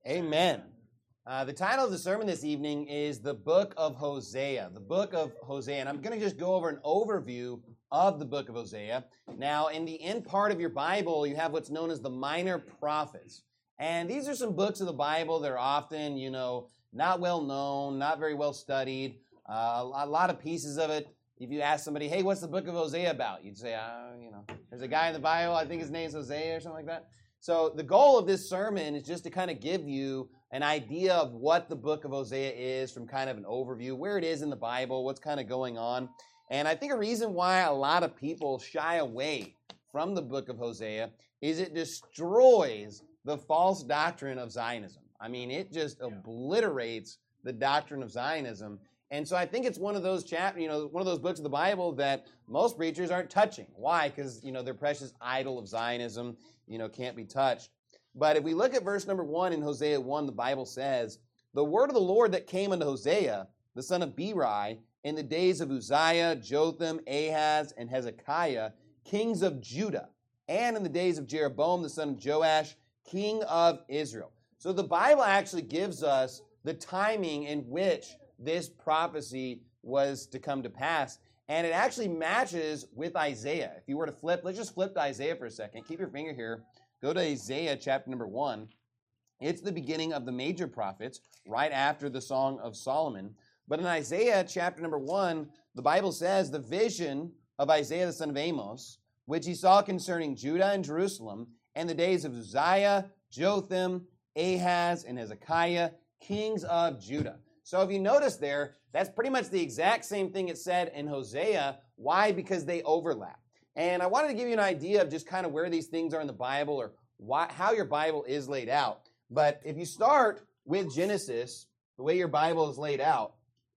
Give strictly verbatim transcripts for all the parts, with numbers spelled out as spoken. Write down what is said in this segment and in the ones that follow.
Amen. Uh, the title of the sermon this evening is the Book of Hosea. The Book of Hosea. And I'm going to just go over an overview of the Book of Hosea. Now, in the end part of your Bible, you have what's known as the Minor Prophets. And these are some books of the Bible that are often, you know, not well known, not very well studied. Uh, a lot of pieces of it. If you ask somebody, hey, what's the Book of Hosea about? You'd say, uh, you know, there's a guy in the Bible, I think his name's Hosea or something like that. So the goal of this sermon is just to kind of give you an idea of what the book of Hosea is from kind of an overview, where it is in the Bible, what's kind of going on. And I think a reason why a lot of people shy away from the book of Hosea is it destroys the false doctrine of Zionism. I mean, it just obliterates the doctrine of Zionism. And so I think it's one of those chap, you know, one of those books of the Bible that most preachers aren't touching. Why? Because, you know, their precious idol of Zionism, you know, can't be touched. But if we look at verse number one in Hosea one, the Bible says, the word of the Lord that came unto Hosea, the son of Beeri, in the days of Uzziah, Jotham, Ahaz, and Hezekiah, kings of Judah, and in the days of Jeroboam, the son of Joash, king of Israel. So the Bible actually gives us the timing in which this prophecy was to come to pass. And it actually matches with Isaiah. If you were to flip, let's just flip to Isaiah for a second. Keep your finger here. Go to Isaiah chapter number one. It's the beginning of the major prophets, right after the Song of Solomon. But in Isaiah chapter number one, the Bible says the vision of Isaiah the son of Amos, which he saw concerning Judah and Jerusalem, and the days of Uzziah, Jotham, Ahaz, and Hezekiah, kings of Judah. So if you notice there, that's pretty much the exact same thing it said in Hosea. Why? Because they overlap. And I wanted to give you an idea of just kind of where these things are in the Bible or why, how your Bible is laid out. But if you start with Genesis, the way your Bible is laid out,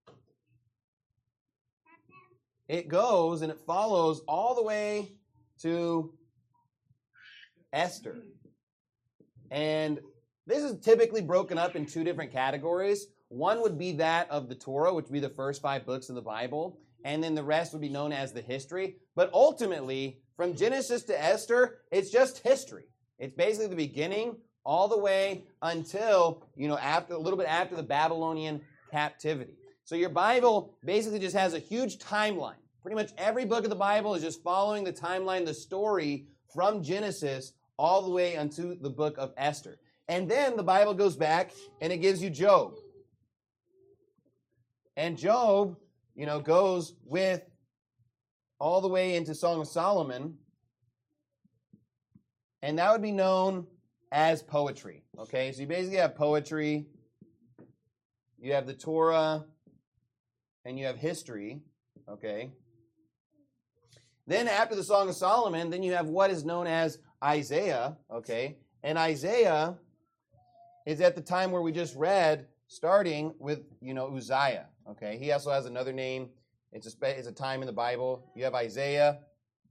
it goes and it follows all the way to Esther. And this is typically broken up in two different categories. One would be that of the Torah, which would be the first five books of the Bible, and then the rest would be known as the history. But ultimately, from Genesis to Esther, it's just history. It's basically the beginning all the way until, you know, after a little bit after the Babylonian captivity. So your Bible basically just has a huge timeline. Pretty much every book of the Bible is just following the timeline, the story from Genesis all the way unto the book of Esther. And then the Bible goes back and it gives you Job. And Job, you know, goes with all the way into Song of Solomon. And that would be known as poetry. Okay, so you basically have poetry, you have the Torah, and you have history. Okay. Then after the Song of Solomon, then you have what is known as Isaiah. Okay. And Isaiah is at the time where we just read, starting with, you know, Uzziah. Okay, he also has another name. It's a, it's a time in the Bible. You have Isaiah.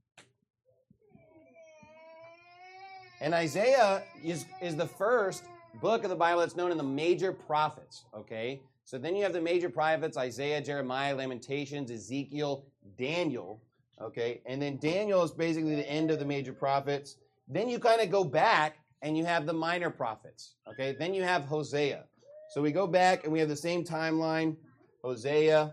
And Isaiah is, is the first book of the Bible that's known in the major prophets. Okay, so then you have the major prophets, Isaiah, Jeremiah, Lamentations, Ezekiel, Daniel. Okay, and then Daniel is basically the end of the major prophets. Then you kind of go back and you have the minor prophets. Okay, then you have Hosea. So we go back and we have the same timeline. Hosea,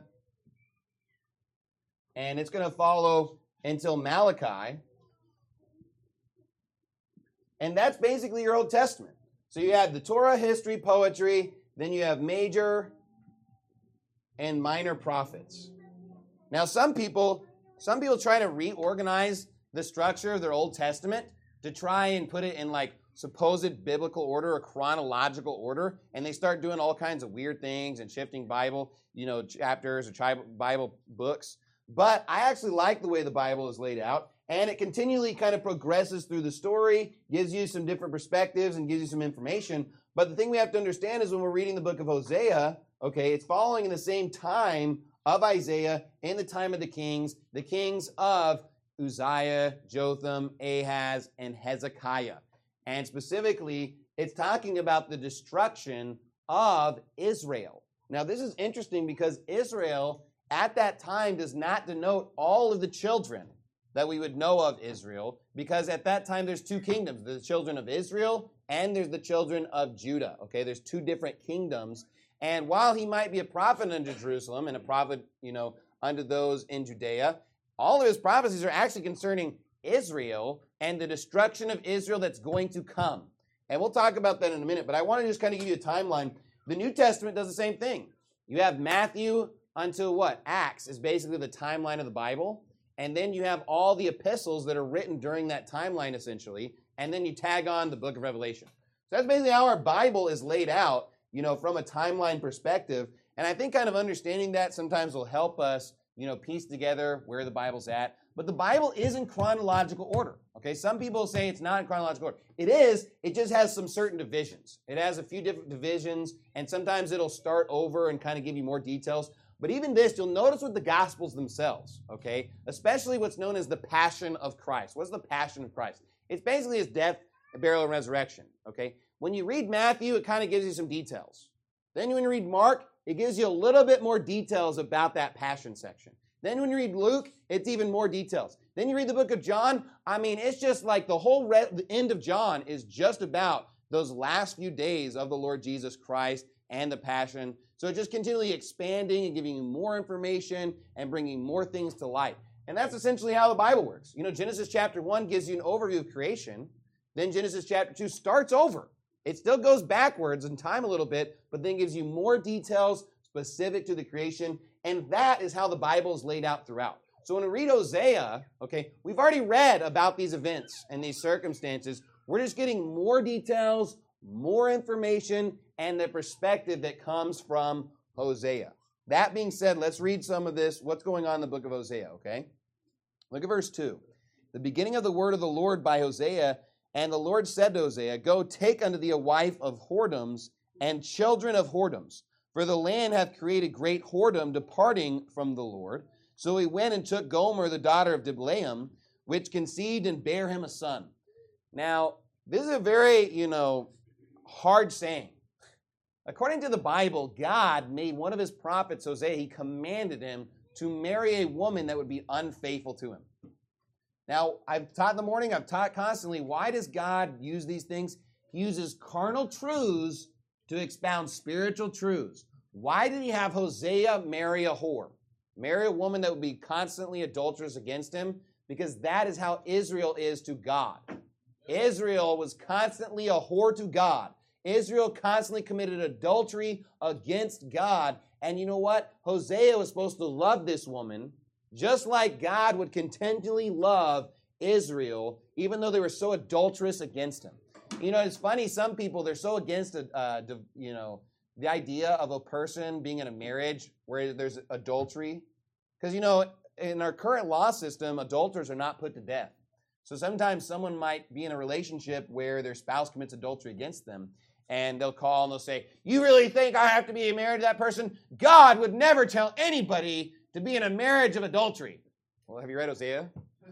and it's going to follow until Malachi, and that's basically your Old Testament. So you have the Torah, history, poetry, then you have major and minor prophets. Now some people, some people try to reorganize the structure of their Old Testament to try and put it in like supposed biblical order or chronological order, and they start doing all kinds of weird things and shifting Bible, you know, chapters or Bible books. But I actually like the way the Bible is laid out, and it continually kind of progresses through the story, gives you some different perspectives and gives you some information. But the thing we have to understand is when we're reading the book of Hosea, okay, it's following in the same time of Isaiah in the time of the kings, the kings of Uzziah, Jotham, Ahaz, and Hezekiah. And specifically, it's talking about the destruction of Israel. Now, this is interesting because Israel at that time does not denote all of the children that we would know of Israel, because at that time there's two kingdoms, the children of Israel and there's the children of Judah. Okay, there's two different kingdoms. And while he might be a prophet unto Jerusalem and a prophet, you know, unto those in Judea, all of his prophecies are actually concerning Israel and the destruction of Israel that's going to come. And we'll talk about that in a minute, but I want to just kind of give you a timeline. The New Testament does the same thing. You have Matthew until what? Acts is basically the timeline of the Bible. And then you have all the epistles that are written during that timeline, essentially. And then you tag on the book of Revelation. So that's basically how our Bible is laid out, you know, from a timeline perspective. And I think kind of understanding that sometimes will help us, you know, piece together where the Bible's at. But the Bible is in chronological order. Okay, some people say it's not in chronological order. It is, it just has some certain divisions. It has a few different divisions, and sometimes it'll start over and kind of give you more details. But even this, you'll notice with the Gospels themselves, okay, especially what's known as the Passion of Christ. What's the Passion of Christ? It's basically his death, burial, and resurrection, okay? When you read Matthew, it kind of gives you some details. Then when you read Mark, it gives you a little bit more details about that Passion section. Then when you read Luke, it's even more details. Then you read the book of John. I mean, it's just like the whole re- the end of John is just about those last few days of the Lord Jesus Christ and the Passion. So it's just continually expanding and giving you more information and bringing more things to light. And that's essentially how the Bible works. You know, Genesis chapter one gives you an overview of creation. Then Genesis chapter two starts over. It still goes backwards in time a little bit, but then gives you more details specific to the creation. And that is how the Bible is laid out throughout. So when we read Hosea, okay, we've already read about these events and these circumstances. We're just getting more details, more information, and the perspective that comes from Hosea. That being said, let's read some of this, what's going on in the book of Hosea, okay? Look at verse two. The beginning of the word of the Lord by Hosea, and the Lord said to Hosea, Go take unto thee a wife of whoredoms and children of whoredoms, for the land hath created great whoredom departing from the Lord. So he went and took Gomer, the daughter of Diblaim, which conceived and bare him a son. Now, this is a very, you know, hard saying. According to the Bible, God made one of his prophets, Hosea, he commanded him to marry a woman that would be unfaithful to him. Now, I've taught in the morning, I've taught constantly, why does God use these things? He uses carnal truths to expound spiritual truths. Why did he have Hosea marry a whore? Marry a woman that would be constantly adulterous against him? Because that is how Israel is to God. Israel was constantly a whore to God. Israel constantly committed adultery against God. And you know what? Hosea was supposed to love this woman just like God would continually love Israel, even though they were so adulterous against him. You know, it's funny, some people, they're so against, uh, you know, the idea of a person being in a marriage where there's adultery. Because, you know, in our current law system, adulterers are not put to death. So sometimes someone might be in a relationship where their spouse commits adultery against them, and they'll call and they'll say, you really think I have to be married to that person? God would never tell anybody to be in a marriage of adultery. Well, have you read Hosea?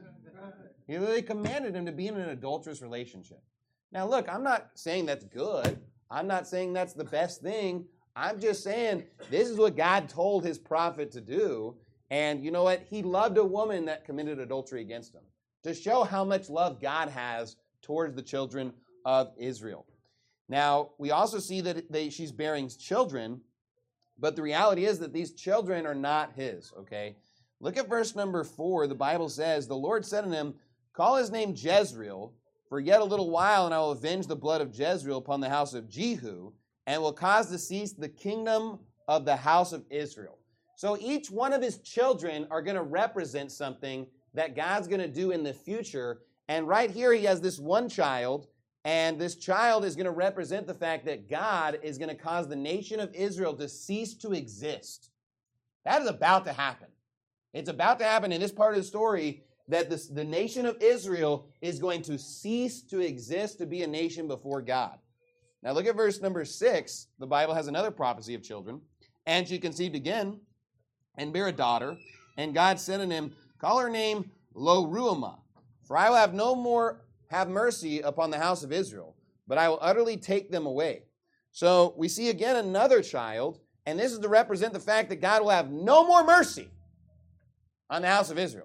He literally commanded him to be in an adulterous relationship. Now, look, I'm not saying that's good. I'm not saying that's the best thing. I'm just saying this is what God told his prophet to do. And you know what? He loved a woman that committed adultery against him to show how much love God has towards the children of Israel. Now, we also see that they, she's bearing children, but the reality is that these children are not his, okay? Look at verse number four. The Bible says, The Lord said unto him, Call his name Jezreel, for yet a little while, and I will avenge the blood of Jezreel upon the house of Jehu, and will cause to cease the kingdom of the house of Israel. So each one of his children are going to represent something that God's going to do in the future. And right here he has this one child, and this child is going to represent the fact that God is going to cause the nation of Israel to cease to exist. That is about to happen. It's about to happen in this part of the story that this, the nation of Israel is going to cease to exist to be a nation before God. Now look at verse number six. The Bible has another prophecy of children. And she conceived again and bare a daughter. And God said unto him, Call her name Lo-ruhamah, for I will have no more have mercy upon the house of Israel, but I will utterly take them away. So we see again another child, and this is to represent the fact that God will have no more mercy on the house of Israel.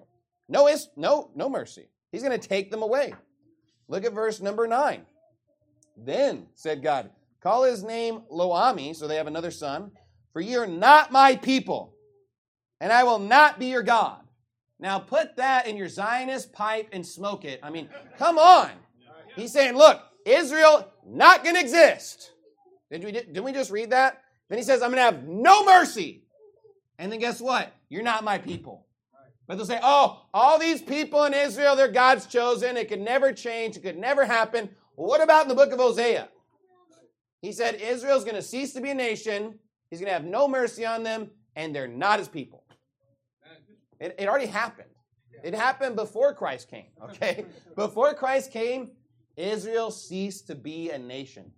No, is no, no mercy. He's going to take them away. Look at verse number nine. Then said God, call his name Lo-Ami, so they have another son, for ye are not my people, and I will not be your God. Now put that in your Zionist pipe and smoke it. I mean, come on. He's saying, look, Israel not going to exist. Did we, didn't we just read that? Then he says, I'm going to have no mercy. And then guess what? You're not my people. But they'll say, oh, all these people in Israel, they're God's chosen. It could never change. It could never happen. Well, what about in the book of Hosea? He said Israel's going to cease to be a nation. He's going to have no mercy on them, and they're not his people. It, it already happened. It happened before Christ came, okay? Before Christ came, Israel ceased to be a nation.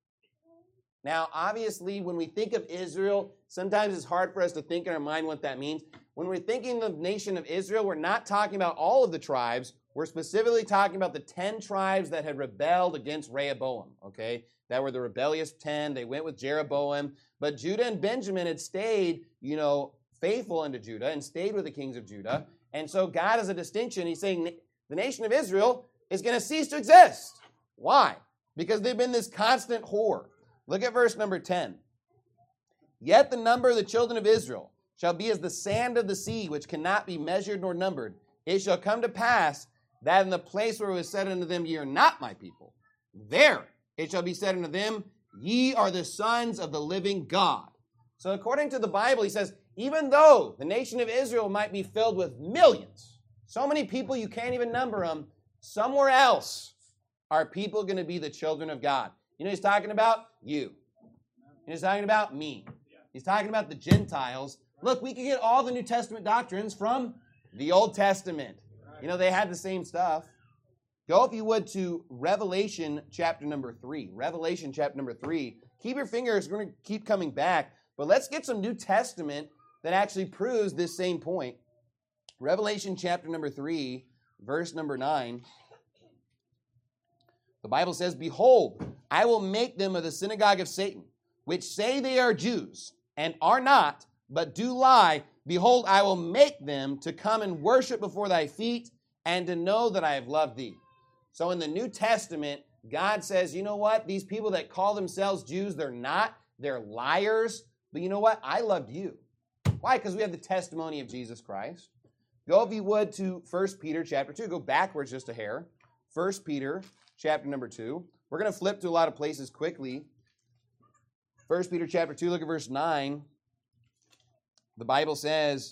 Now, obviously, when we think of Israel, sometimes it's hard for us to think in our mind what that means. When we're thinking of the nation of Israel, we're not talking about all of the tribes. We're specifically talking about the ten tribes that had rebelled against Rehoboam, okay? That were the rebellious ten. They went with Jeroboam. But Judah and Benjamin had stayed, you know, faithful unto Judah and stayed with the kings of Judah. And so God has a distinction. He's saying the nation of Israel is going to cease to exist. Why? Because they've been this constant whore. Look at verse number ten. Yet the number of the children of Israel shall be as the sand of the sea, which cannot be measured nor numbered. It shall come to pass that in the place where it was said unto them, ye are not my people, there it shall be said unto them, ye are the sons of the living God. So according to the Bible, he says, even though the nation of Israel might be filled with millions, so many people you can't even number them, somewhere else are people going to be the children of God. You know he's talking about? You. And he's talking about me. He's talking about the Gentiles. Look, we can get all the New Testament doctrines from the Old Testament. You know, they had the same stuff. Go, if you would, to Revelation chapter number three. Revelation chapter number three. Keep your fingers. We're going to keep coming back. But let's get some New Testament that actually proves this same point. Revelation chapter number three, verse number nine. The Bible says, behold, I will make them of the synagogue of Satan, which say they are Jews, and are not, but do lie. Behold, I will make them to come and worship before thy feet, and to know that I have loved thee. So in the New Testament, God says, you know what? These people that call themselves Jews, they're not. They're liars. But you know what? I loved you. Why? Because we have the testimony of Jesus Christ. Go, if you would, to First Peter chapter two. Go backwards just a hair. First Peter chapter number two. We're going to flip to a lot of places quickly. First Peter chapter two, look at verse nine. The Bible says,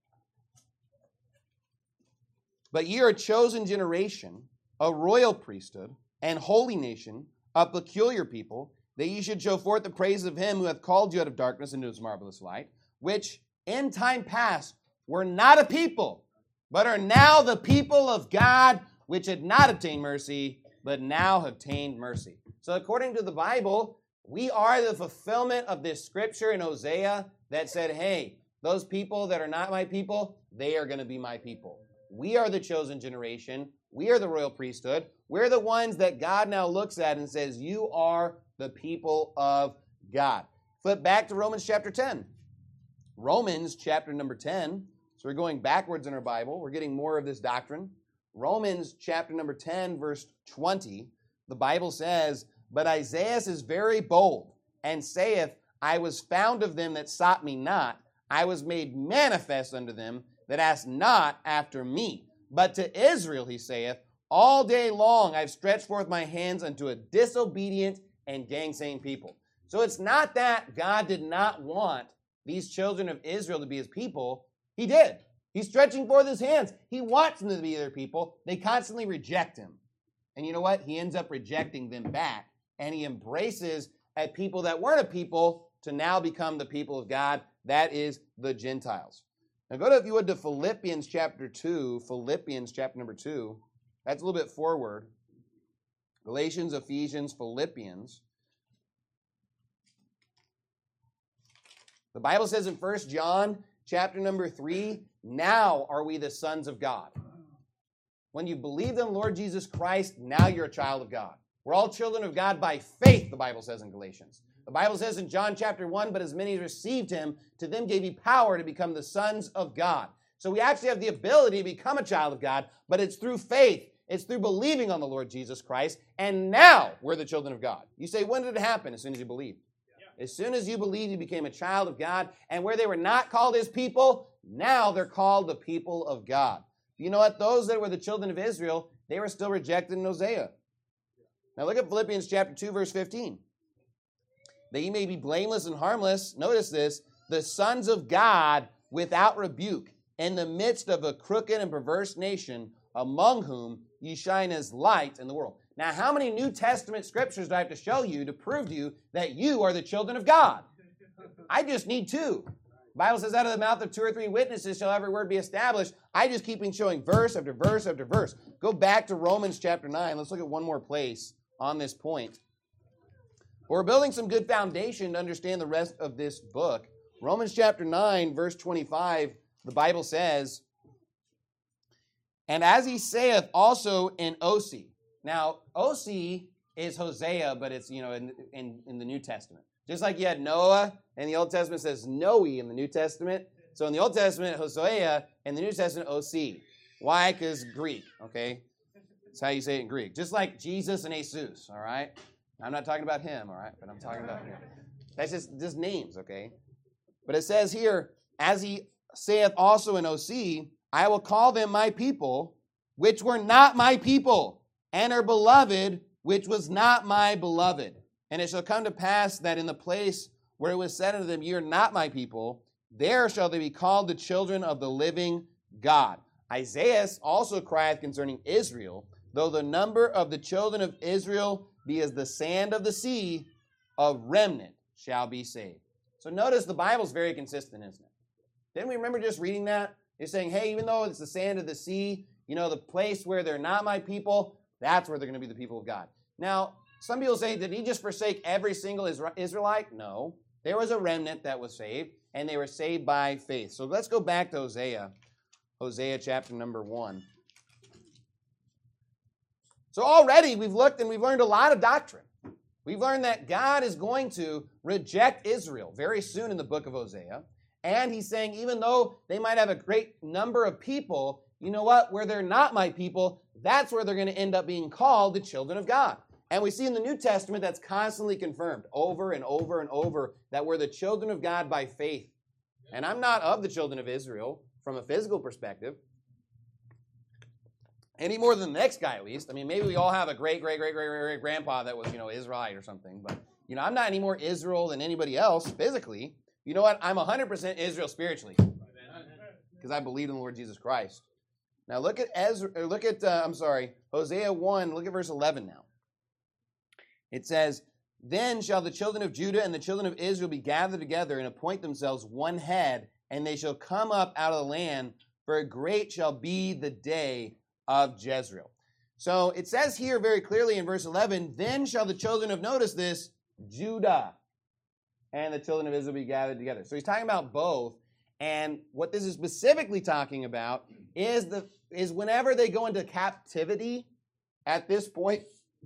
but ye are a chosen generation, a royal priesthood, and holy nation, a peculiar people, that ye should show forth the praises of him who hath called you out of darkness into his marvelous light, which in time past were not a people, but are now the people of God, which had not obtained mercy, but now have obtained mercy. So according to the Bible, we are the fulfillment of this scripture in Hosea that said, hey, those people that are not my people, they are going to be my people. We are the chosen generation. We are the royal priesthood. We're the ones that God now looks at and says, you are the people of God. Flip back to Romans chapter ten. Romans chapter number ten. So we're going backwards in our Bible. We're getting more of this doctrine. Romans chapter number ten, verse twenty. The Bible says, but Isaiah is very bold, and saith, I was found of them that sought me not. I was made manifest unto them that asked not after me. But to Israel, he saith, all day long I've stretched forth my hands unto a disobedient and gainsaying people. So it's not that God did not want these children of Israel to be his people. He did. He's stretching forth his hands. He wants them to be their people. They constantly reject him. And you know what? He ends up rejecting them back. And he embraces a people that weren't a people to now become the people of God. That is the Gentiles. Now go to, if you would, to Philippians chapter two. Philippians chapter number two. That's a little bit forward. Galatians, Ephesians, Philippians. The Bible says in First John chapter number three, now are we the sons of God. When you believe in Lord Jesus Christ, now you're a child of God. We're all children of God by faith, the Bible says in Galatians. The Bible says in John chapter one, but as many as received him, to them gave he power to become the sons of God. So we actually have the ability to become a child of God, but it's through faith. It's through believing on the Lord Jesus Christ, and now we're the children of God. You say, when did it happen? As soon as you believed. Yeah. As soon as you believed, you became a child of God, and where they were not called his people, now they're called the people of God. You know what? Those that were the children of Israel, they were still rejected in Hosea. Now look at Philippians chapter two, verse fifteen. That ye may be blameless and harmless, notice this, the sons of God without rebuke, in the midst of a crooked and perverse nation, among whom ye shine as light in the world. Now, how many New Testament scriptures do I have to show you to prove to you that you are the children of God? I just need two. The Bible says, out of the mouth of two or three witnesses shall every word be established. I just keep showing verse after verse after verse. Go back to Romans chapter nine. Let's look at one more place on this point. We're building some good foundation to understand the rest of this book. Romans chapter nine, verse twenty-five, the Bible says, and as he saith also in Osee. Now, Osee is Hosea, but it's, you know, in, in, in the New Testament. Just like you had Noah, and the Old Testament says Noe in the New Testament. So in the Old Testament, Hosea, and the New Testament, Osee. Why? Because Greek, okay? That's how you say it in Greek. Just like Jesus and Jesus, all right? I'm not talking about him, all right? But I'm talking about him. That's just, just names, okay? But it says here, as he saith also in Osee, I will call them my people, which were not my people, and are beloved, which was not my beloved. And it shall come to pass that in the place where it was said unto them, ye are not my people, there shall they be called the children of the living God. Isaiah also crieth concerning Israel, though the number of the children of Israel be as the sand of the sea, a remnant shall be saved. So notice the Bible's very consistent, isn't it? Didn't we remember just reading that? It's saying, hey, even though it's the sand of the sea, you know, the place where they're not my people, that's where they're going to be the people of God. Now, some people say, did he just forsake every single Israelite? No. There was a remnant that was saved, and they were saved by faith. So let's go back to Hosea. Hosea chapter number one. So already we've looked and we've learned a lot of doctrine. We've learned that God is going to reject Israel very soon in the book of Hosea. And he's saying, even though they might have a great number of people, you know what? Where they're not my people, that's where they're going to end up being called the children of God. And we see in the New Testament that's constantly confirmed over and over and over that we're the children of God by faith. And I'm not of the children of Israel from a physical perspective, any more than the next guy at least. I mean, maybe we all have a great, great, great, great, great, great grandpa that was, you know, Israelite or something. But, you know, I'm not any more Israel than anybody else physically. You know what? I'm one hundred percent Israel spiritually because I believe in the Lord Jesus Christ. Now look at Ezra. Or look at uh, I'm sorry, Hosea one. Look at verse eleven now. It says, "Then shall the children of Judah and the children of Israel be gathered together and appoint themselves one head, and they shall come up out of the land. For great shall be the day of Jezreel." So it says here very clearly in verse eleven, "Then shall the children of," notice this, "Judah and the children of Israel be gathered together." So he's talking about both. And what this is specifically talking about is the is whenever they go into captivity at this point,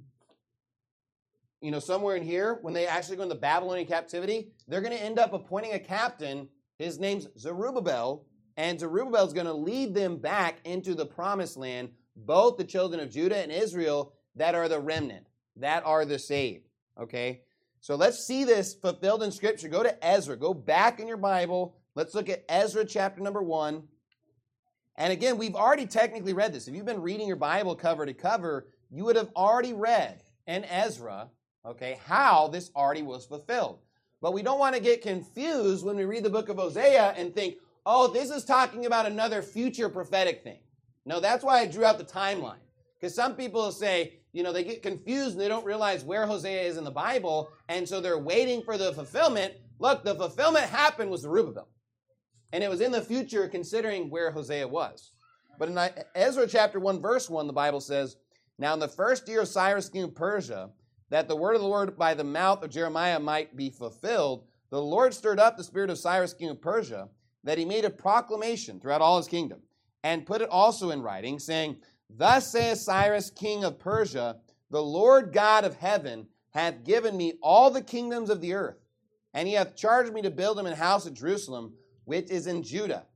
you know, somewhere in here, when they actually go into Babylonian captivity, they're going to end up appointing a captain. His name's Zerubbabel. And Zerubbabel is going to lead them back into the promised land, both the children of Judah and Israel that are the remnant, that are the saved. Okay? So let's see this fulfilled in Scripture. Go to Ezra. Go back in your Bible. Let's look at Ezra chapter number one. And again, we've already technically read this. If you've been reading your Bible cover to cover, you would have already read in Ezra, okay, how this already was fulfilled. But we don't want to get confused when we read the book of Hosea and think, oh, this is talking about another future prophetic thing. No, that's why I drew out the timeline. Because some people say, you know, they get confused and they don't realize where Hosea is in the Bible, and so they're waiting for the fulfillment. Look, the fulfillment happened with Zerubbabel. And it was in the future considering where Hosea was. But in Ezra chapter one, verse one, the Bible says, "Now in the first year of Cyrus king of Persia, that the word of the Lord by the mouth of Jeremiah might be fulfilled, the Lord stirred up the spirit of Cyrus king of Persia, that he made a proclamation throughout all his kingdom, and put it also in writing, saying, Thus saith Cyrus king of Persia, the Lord God of heaven hath given me all the kingdoms of the earth, and he hath charged me to build him an house at Jerusalem, which is in Judah,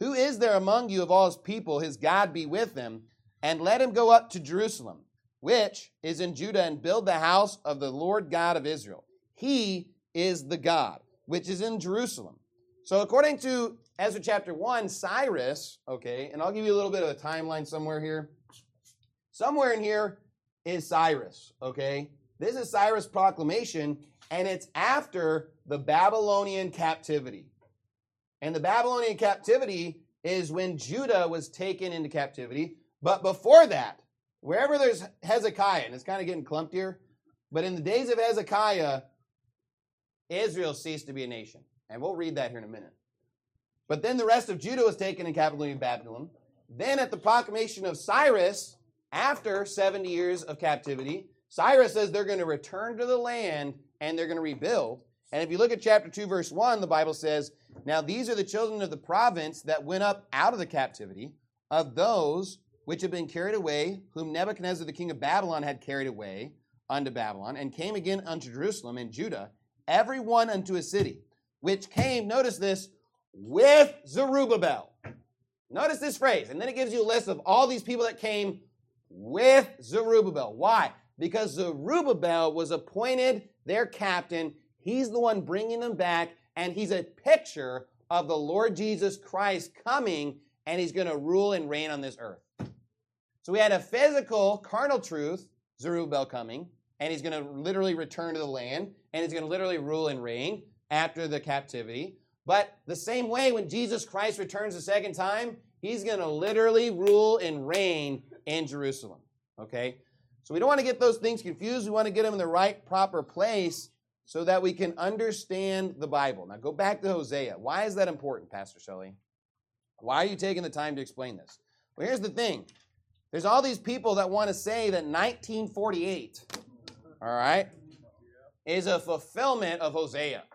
Who is there among you of all his people, his God be with him, and let him go up to Jerusalem, which is in Judah, and build the house of the Lord God of Israel. He is the God, which is in Jerusalem. So according to Ezra chapter one, Cyrus, okay, and I'll give you a little bit of a timeline somewhere here. Somewhere in here is Cyrus, okay? This is Cyrus' proclamation, and it's after the Babylonian captivity. And the Babylonian captivity is when Judah was taken into captivity. But before that, wherever there's Hezekiah, and it's kind of getting clumped here, but in the days of Hezekiah, Israel ceased to be a nation. And we'll read that here in a minute. But then the rest of Judah was taken in captivity in Babylon. Then at the proclamation of Cyrus, after seventy years of captivity, Cyrus says they're going to return to the land and they're going to rebuild. And if you look at chapter two, verse one, the Bible says, now these are the children of the province that went up out of the captivity, of those which have been carried away, whom Nebuchadnezzar the king of Babylon had carried away unto Babylon, and came again unto Jerusalem and Judah, every one unto a city, which came, notice this, with Zerubbabel. Notice this phrase, and then it gives you a list of all these people that came with Zerubbabel. Why? Because Zerubbabel was appointed their captain. He's the one bringing them back, and he's a picture of the Lord Jesus Christ coming, and he's going to rule and reign on this earth. So we had a physical, carnal truth, Zerubbabel coming, and he's going to literally return to the land, and he's going to literally rule and reign after the captivity. But the same way, when Jesus Christ returns the second time, he's going to literally rule and reign in Jerusalem. Okay? So we don't want to get those things confused. We want to get them in the right, proper place so that we can understand the Bible. Now go back to Hosea. Why is that important, Pastor Shelley? Why are you taking the time to explain this? Well, here's the thing. There's all these people that want to say that nineteen forty-eight, all right, is a fulfillment of Hosea.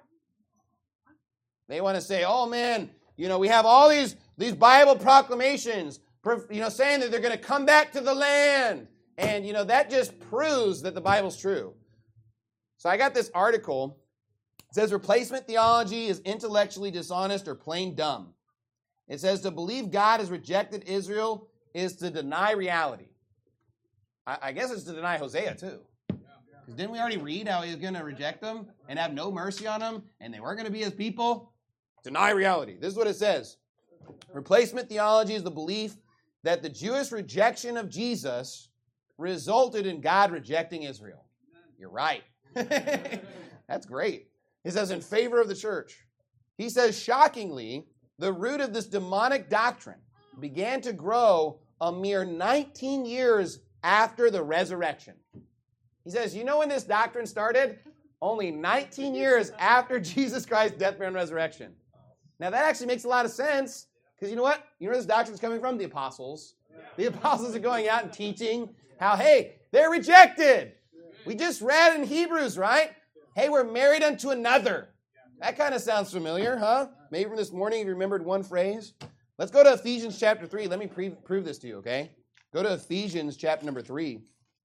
They want to say, oh man, you know, we have all these, these Bible proclamations, you know, saying that they're going to come back to the land. And, you know, that just proves that the Bible's true. So I got this article. It says replacement theology is intellectually dishonest or plain dumb. It says to believe God has rejected Israel is to deny reality. I, I guess it's to deny Hosea too. Because didn't we already read how he was going to reject them and have no mercy on them and they weren't going to be his people? Deny reality. This is what it says. Replacement theology is the belief that the Jewish rejection of Jesus resulted in God rejecting Israel. You're right. That's great. He says in favor of the church. He says, shockingly, the root of this demonic doctrine began to grow a mere nineteen years after the resurrection. He says, you know when this doctrine started? Only nineteen years after Jesus Christ's death, burial, and resurrection. Now that actually makes a lot of sense, because you know what? You know where this doctrine is coming from? The apostles. The apostles are going out and teaching how, hey, they're rejected. We just read in Hebrews, right? Hey, we're married unto another. That kind of sounds familiar, huh? Maybe from this morning you remembered one phrase. Let's go to Ephesians chapter three. Let me pre- prove this to you, okay? Go to Ephesians chapter number three.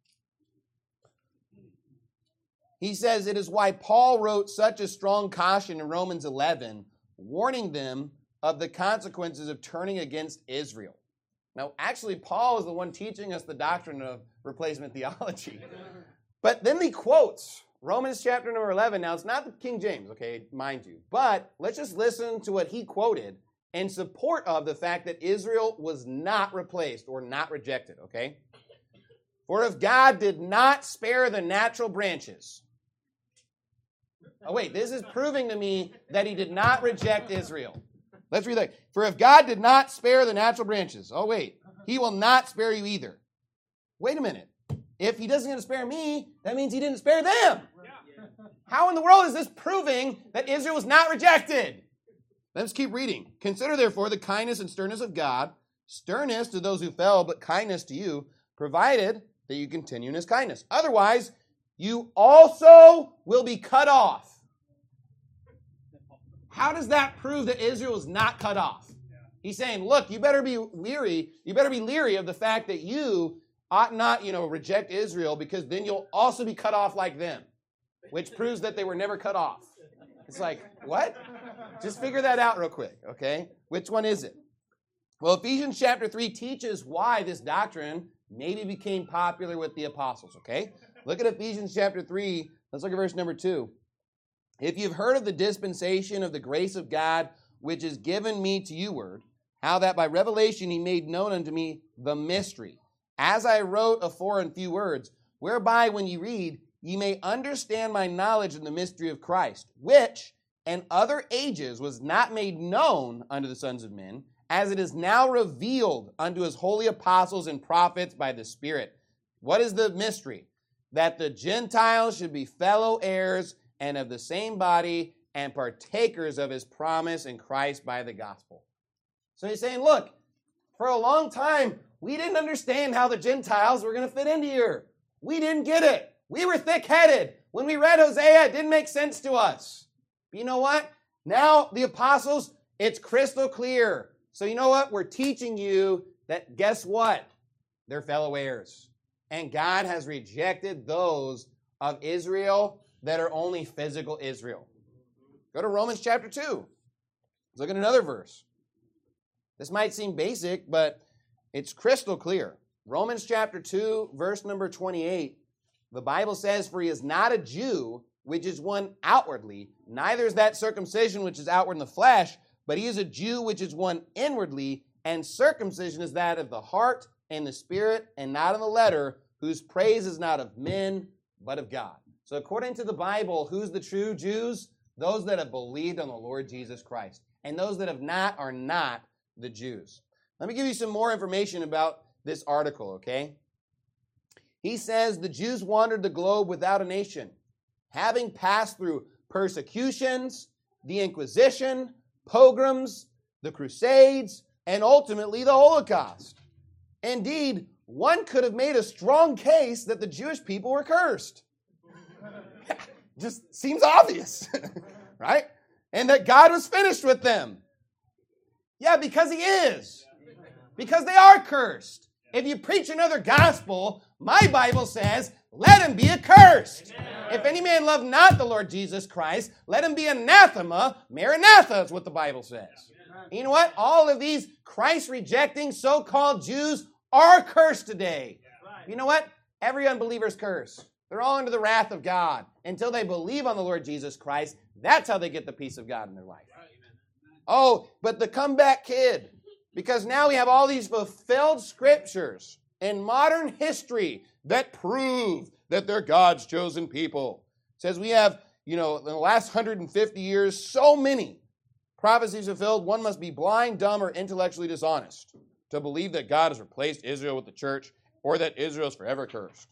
He says, it is why Paul wrote such a strong caution in Romans eleven, warning them of the consequences of turning against Israel. Now, actually, Paul is the one teaching us the doctrine of replacement theology. But then he quotes Romans chapter number eleven. Now, it's not the King James, okay, mind you. But let's just listen to what he quoted in support of the fact that Israel was not replaced or not rejected, okay? For if God did not spare the natural branches. Oh, wait, this is proving to me that he did not reject Israel. Let's read that. For if God did not spare the natural branches, oh, wait, he will not spare you either. Wait a minute. If he doesn't going to spare me, that means he didn't spare them. How in the world is this proving that Israel was not rejected? Let's keep reading. Consider, therefore, the kindness and sternness of God, sternness to those who fell, but kindness to you, provided that you continue in his kindness. Otherwise, you also will be cut off. How does that prove that Israel is not cut off? He's saying, look, you better be weary, you better be leery of the fact that you ought not, you know, reject Israel, because then you'll also be cut off like them, which proves that they were never cut off. It's like, what? Just figure that out real quick, okay? Which one is it? Well, Ephesians chapter three teaches why this doctrine maybe became popular with the apostles, okay? Look at Ephesians chapter three. Let's look at verse number two. If you've heard of the dispensation of the grace of God, which is given me to you word, how that by revelation he made known unto me the mystery, as I wrote afore in few words, whereby when ye read, ye may understand my knowledge in the mystery of Christ, which in other ages was not made known unto the sons of men, as it is now revealed unto his holy apostles and prophets by the Spirit. What is the mystery? That the Gentiles should be fellow heirs and of the same body and partakers of his promise in Christ by the gospel. So he's saying, look, for a long time, we didn't understand how the Gentiles were going to fit into here. We didn't get it. We were thick-headed. When we read Hosea, it didn't make sense to us. But you know what? Now, the apostles, it's crystal clear. So you know what? We're teaching you that, guess what? They're fellow heirs. And God has rejected those of Israel that are only physical Israel. Go to Romans chapter two. Let's look at another verse. This might seem basic, but it's crystal clear. Romans chapter two, verse number twenty-eight. The Bible says, for he is not a Jew, which is one outwardly, neither is that circumcision which is outward in the flesh, but he is a Jew which is one inwardly, and circumcision is that of the heart and the spirit, and not in the letter, whose praise is not of men, but of God. So according to the Bible, who's the true Jews? Those that have believed on the Lord Jesus Christ. And those that have not are not the Jews. Let me give you some more information about this article, okay? He says the Jews wandered the globe without a nation, having passed through persecutions, the Inquisition, pogroms, the Crusades, and ultimately the Holocaust. Indeed, one could have made a strong case that the Jewish people were cursed. Just seems obvious, right? And that God was finished with them. Yeah, because he is. Because they are cursed. If you preach another gospel, my Bible says, let him be accursed. Amen. If any man love not the Lord Jesus Christ, let him be anathema. Maranatha is what the Bible says. Amen. You know what? All of these Christ-rejecting so-called Jews are cursed today. Right. You know what? Every unbeliever is cursed. They're all under the wrath of God until they believe on the Lord Jesus Christ. That's how they get the peace of God in their life. Right. Oh, but the comeback kid, because now we have all these fulfilled scriptures in modern history that prove that they're God's chosen people. It says we have, you know, in the last one hundred fifty years, so many prophecies fulfilled, one must be blind, dumb, or intellectually dishonest to believe that God has replaced Israel with the church or that Israel is forever cursed.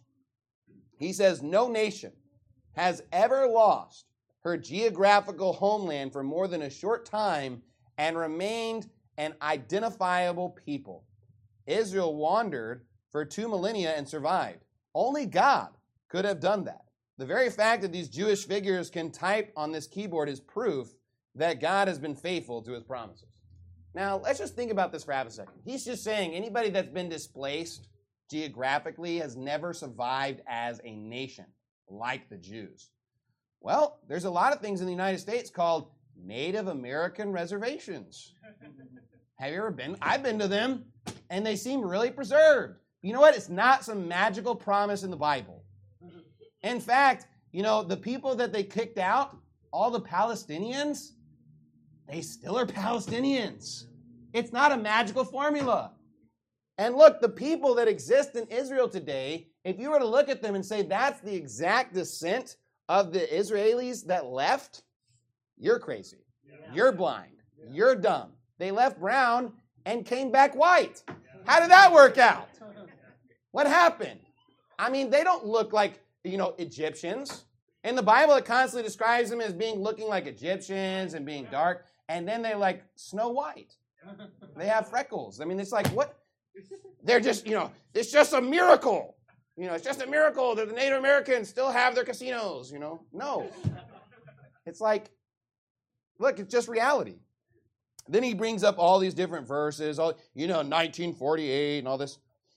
He says no nation has ever lost her geographical homeland for more than a short time and remained an identifiable people. Israel wandered for two millennia and survived. Only God could have done that. The very fact that these Jewish figures can type on this keyboard is proof that God has been faithful to his promises. Now, let's just think about this for half a second. He's just saying anybody that's been displaced geographically has never survived as a nation like the Jews. Well, there's a lot of things in the United States called Native American reservations. Have you ever been? I've been to them, and they seem really preserved. You know what? It's not some magical promise in the Bible. In fact, you know, the people that they kicked out, all the Palestinians, they still are Palestinians. It's not a magical formula. And look, the people that exist in Israel today, if you were to look at them and say that's the exact descent of the Israelis that left, you're crazy. Yeah. You're blind. Yeah. You're dumb. They left brown and came back white. How did that work out? What happened? I mean, they don't look like, you know, Egyptians. In the Bible, it constantly describes them as being looking like Egyptians and being dark. And then they're like Snow White. They have freckles. I mean, it's like, what? They're just, you know, it's just a miracle. You know, it's just a miracle that the Native Americans still have their casinos, you know. No. It's like, look, it's just reality. Then he brings up all these different verses, all, you know, nineteen forty-eight and all this.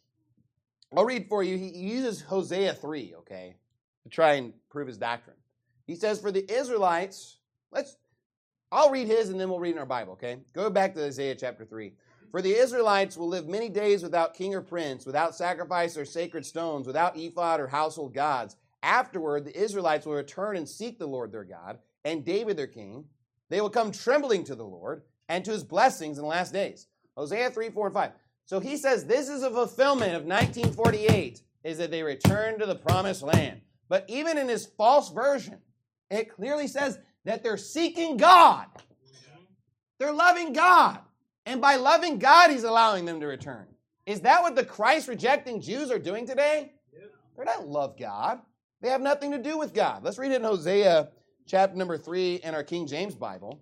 I'll read for you. He uses Hosea three, okay, to try and prove his doctrine. He says, for the Israelites, let's, I'll read his and then we'll read in our Bible, okay? Go back to Hosea chapter three. For the Israelites will live many days without king or prince, without sacrifice or sacred stones, without ephod or household gods. Afterward, the Israelites will return and seek the Lord their God and David their king. They will come trembling to the Lord and to his blessings in the last days. Hosea three, four, and five. So he says this is a fulfillment of nineteen forty-eight, is that they return to the promised land. But even in his false version, it clearly says that they're seeking God. They're loving God. And by loving God, he's allowing them to return. Is that what the Christ-rejecting Jews are doing today? They don't love God. They have nothing to do with God. Let's read it in Hosea chapter number three in our King James Bible.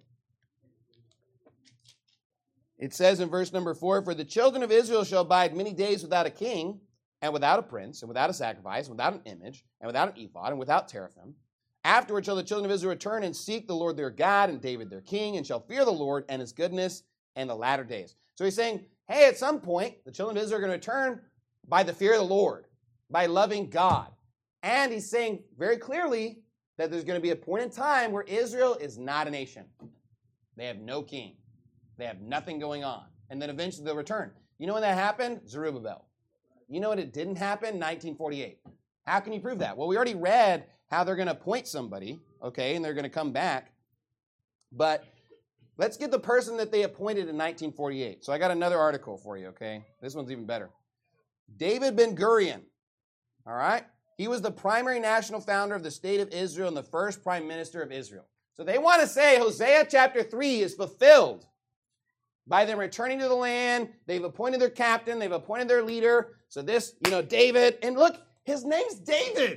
It says in verse number four, For the children of Israel shall abide many days without a king, and without a prince, and without a sacrifice, and without an image, and without an ephod, and without teraphim. Afterward shall the children of Israel return and seek the Lord their God and David their king, and shall fear the Lord and his goodness and the latter days. So he's saying, hey, at some point, the children of Israel are going to return by the fear of the Lord, by loving God. And he's saying very clearly that there's going to be a point in time where Israel is not a nation. They have no king. They have nothing going on. And then eventually they'll return. You know when that happened? Zerubbabel. You know when it didn't happen? nineteen forty-eight. How can you prove that? Well, we already read how they're going to appoint somebody, okay, and they're going to come back. But let's get the person that they appointed in nineteen forty-eight. So I got another article for you, okay? This one's even better. David Ben-Gurion, all right? He was the primary national founder of the state of Israel and the first prime minister of Israel. So they want to say Hosea chapter three is fulfilled by them returning to the land. They've appointed their captain. They've appointed their leader. So this, you know, David, and look, his name's David.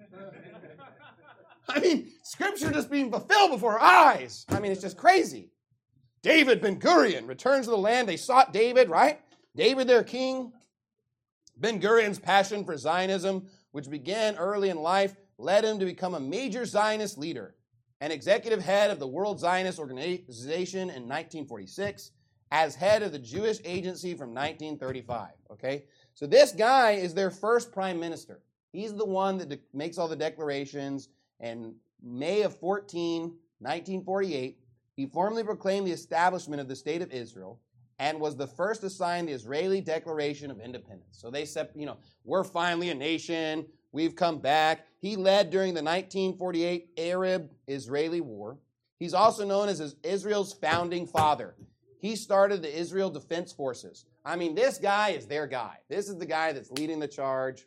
I mean, scripture just being fulfilled before our eyes. I mean, it's just crazy. David Ben-Gurion returns to the land. They sought David, right? David, their king. Ben-Gurion's passion for Zionism, which began early in life, led him to become a major Zionist leader, an executive head of the World Zionist Organization in nineteen forty-six, as head of the Jewish Agency from nineteen thirty-five, okay? So this guy is their first prime minister. He's the one that de- makes all the declarations. And May of fourteen, nineteen forty-eight, he formally proclaimed the establishment of the state of Israel and was the first to sign the Israeli Declaration of Independence. So they said, you know, we're finally a nation. We've come back. He led during the nineteen forty-eight Arab-Israeli War. He's also known as Israel's founding father. He started the Israel Defense Forces. I mean, this guy is their guy. This is the guy that's leading the charge.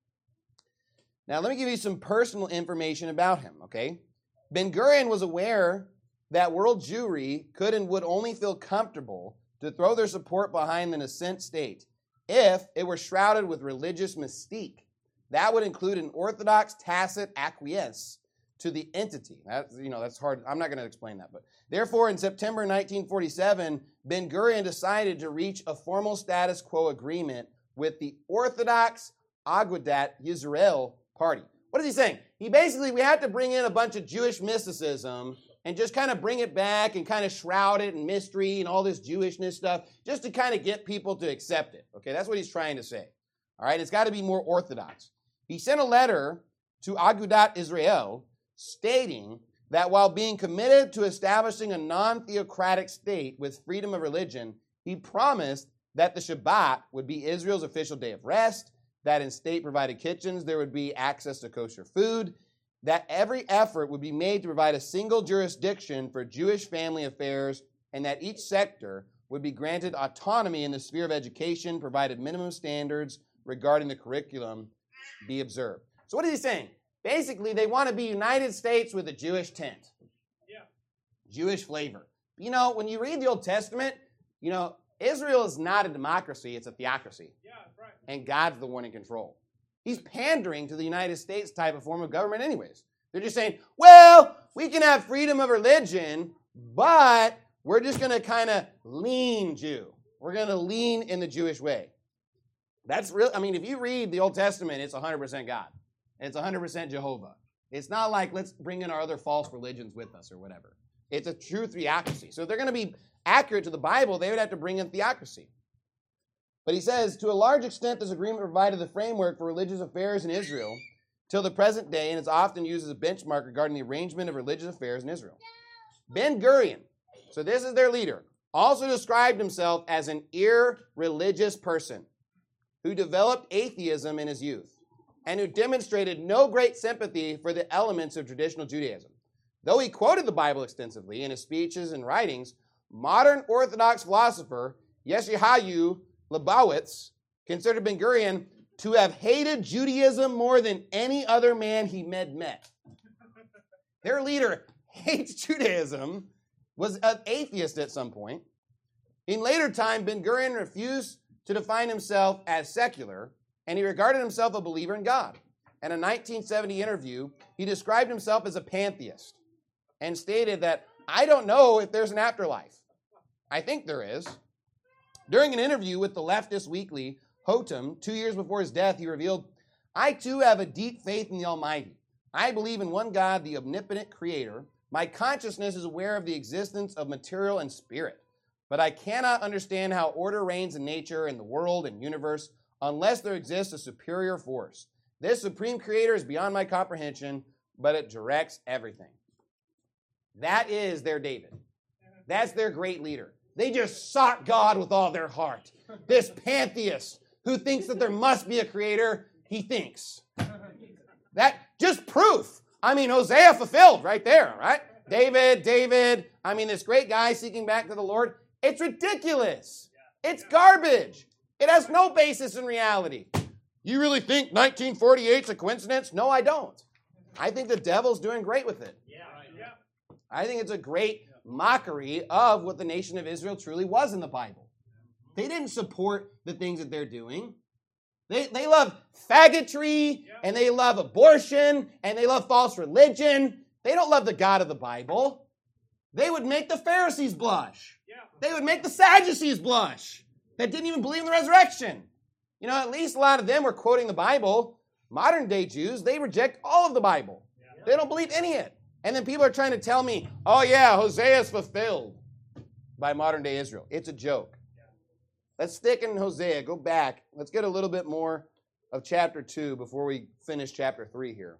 Now, let me give you some personal information about him, okay? Ben-Gurion was aware that world Jewry could and would only feel comfortable to throw their support behind the nascent state if it were shrouded with religious mystique. That would include an orthodox tacit acquiescence to the entity. That's, you know, that's hard. I'm not going to explain that. But therefore, in September nineteen forty-seven, Ben-Gurion decided to reach a formal status quo agreement with the Orthodox Agudat Yisrael party. What is he saying? He basically, we have to bring in a bunch of Jewish mysticism and just kind of bring it back and kind of shroud it in mystery and all this Jewishness stuff just to kind of get people to accept it. Okay, that's what he's trying to say. All right, it's got to be more orthodox. He sent a letter to Agudat Israel stating that while being committed to establishing a non-theocratic state with freedom of religion, he promised that the Shabbat would be Israel's official day of rest, that in state-provided kitchens there would be access to kosher food, that every effort would be made to provide a single jurisdiction for Jewish family affairs, and that each sector would be granted autonomy in the sphere of education, provided minimum standards regarding the curriculum be observed. So what is he saying? Basically, they want to be United States with a Jewish tint. Yeah. Jewish flavor. You know, when you read the Old Testament, you know, Israel is not a democracy, it's a theocracy. Yeah, that's right. And God's the one in control. He's pandering to the United States type of form of government anyways. They're just saying, well, we can have freedom of religion, but we're just going to kind of lean Jew. We're going to lean in the Jewish way. That's real. I mean, if you read the Old Testament, it's one hundred percent God. It's one hundred percent Jehovah. It's not like let's bring in our other false religions with us or whatever. It's a true theocracy. So if they're going to be accurate to the Bible, they would have to bring in theocracy. But he says, to a large extent, this agreement provided the framework for religious affairs in Israel till the present day, and is often used as a benchmark regarding the arrangement of religious affairs in Israel. Ben-Gurion, so this is their leader. also described himself as an irreligious person who developed atheism in his youth and who demonstrated no great sympathy for the elements of traditional Judaism. Though he quoted the Bible extensively in his speeches and writings, modern Orthodox philosopher Yeshayahu Leibowitz considered Ben-Gurion to have hated Judaism more than any other man he had met. Their leader hates Judaism, was an atheist at some point. In later time, Ben-Gurion refused to define himself as secular, and he regarded himself a believer in God. In a nineteen seventy interview, he described himself as a pantheist and stated that, "I don't know if there's an afterlife. I think there is." During an interview with the leftist weekly Hotum, two years before his death, he revealed, "I too have a deep faith in the Almighty. I believe in one God, the omnipotent creator. My consciousness is aware of the existence of material and spirit, but I cannot understand how order reigns in nature and the world and universe unless there exists a superior force. This supreme creator is beyond my comprehension, but it directs everything." That is their David. That's their great leader. They just sought God with all their heart. This pantheist who thinks that there must be a creator, he thinks. That just proof. I mean, Hosea fulfilled right there, right? David, David, I mean, this great guy seeking back to the Lord. It's ridiculous. It's garbage. It has no basis in reality. You really think nineteen forty-eight is a coincidence? No, I don't. I think the devil's doing great with it. I think it's a great mockery of what the nation of Israel truly was in the Bible. They didn't support the things that they're doing. They, they love faggotry, and they love abortion, and they love false religion. They don't love the God of the Bible. They would make the Pharisees blush. They would make the Sadducees blush that didn't even believe in the resurrection. You know, at least a lot of them were quoting the Bible. Modern day Jews, they reject all of the Bible. They don't believe any of it. And then people are trying to tell me, oh yeah, Hosea is fulfilled by modern day Israel. It's a joke. Let's stick in Hosea. Go back. Let's get a little bit more of chapter two before we finish chapter three here.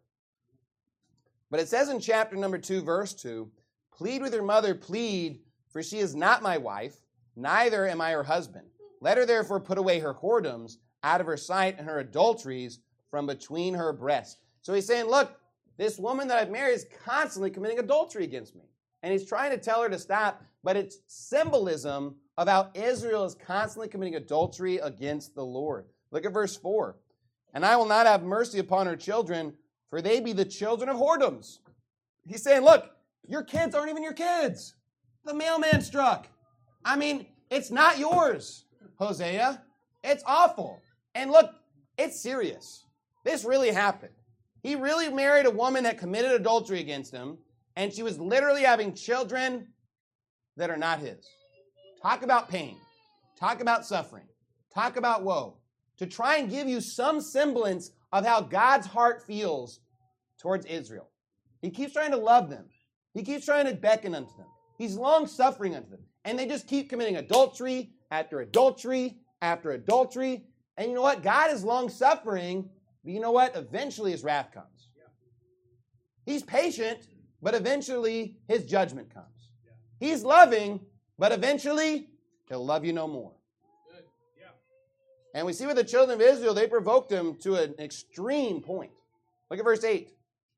But it says in chapter number two, verse two, "Plead with your mother, plead, for she is not my wife, neither am I her husband. Let her therefore put away her whoredoms out of her sight and her adulteries from between her breasts." So he's saying, look, this woman that I've married is constantly committing adultery against me. And he's trying to tell her to stop, but it's symbolism of how Israel is constantly committing adultery against the Lord. Look at verse four. "And I will not have mercy upon her children, for they be the children of whoredoms." He's saying, look, your kids aren't even your kids. The mailman struck. I mean, it's not yours, Hosea. It's awful. And look, it's serious. This really happened. He really married a woman that committed adultery against him, and she was literally having children that are not his. Talk about pain. Talk about suffering. Talk about woe. To try and give you some semblance of how God's heart feels towards Israel. He keeps trying to love them. He keeps trying to beckon unto them. He's long-suffering unto them. And they just keep committing adultery after adultery after adultery. And you know what? God is long-suffering, but you know what? Eventually his wrath comes. He's patient, but eventually his judgment comes. He's loving, but eventually he'll love you no more. And we see with the children of Israel, they provoked him to an extreme point. Look at verse eight.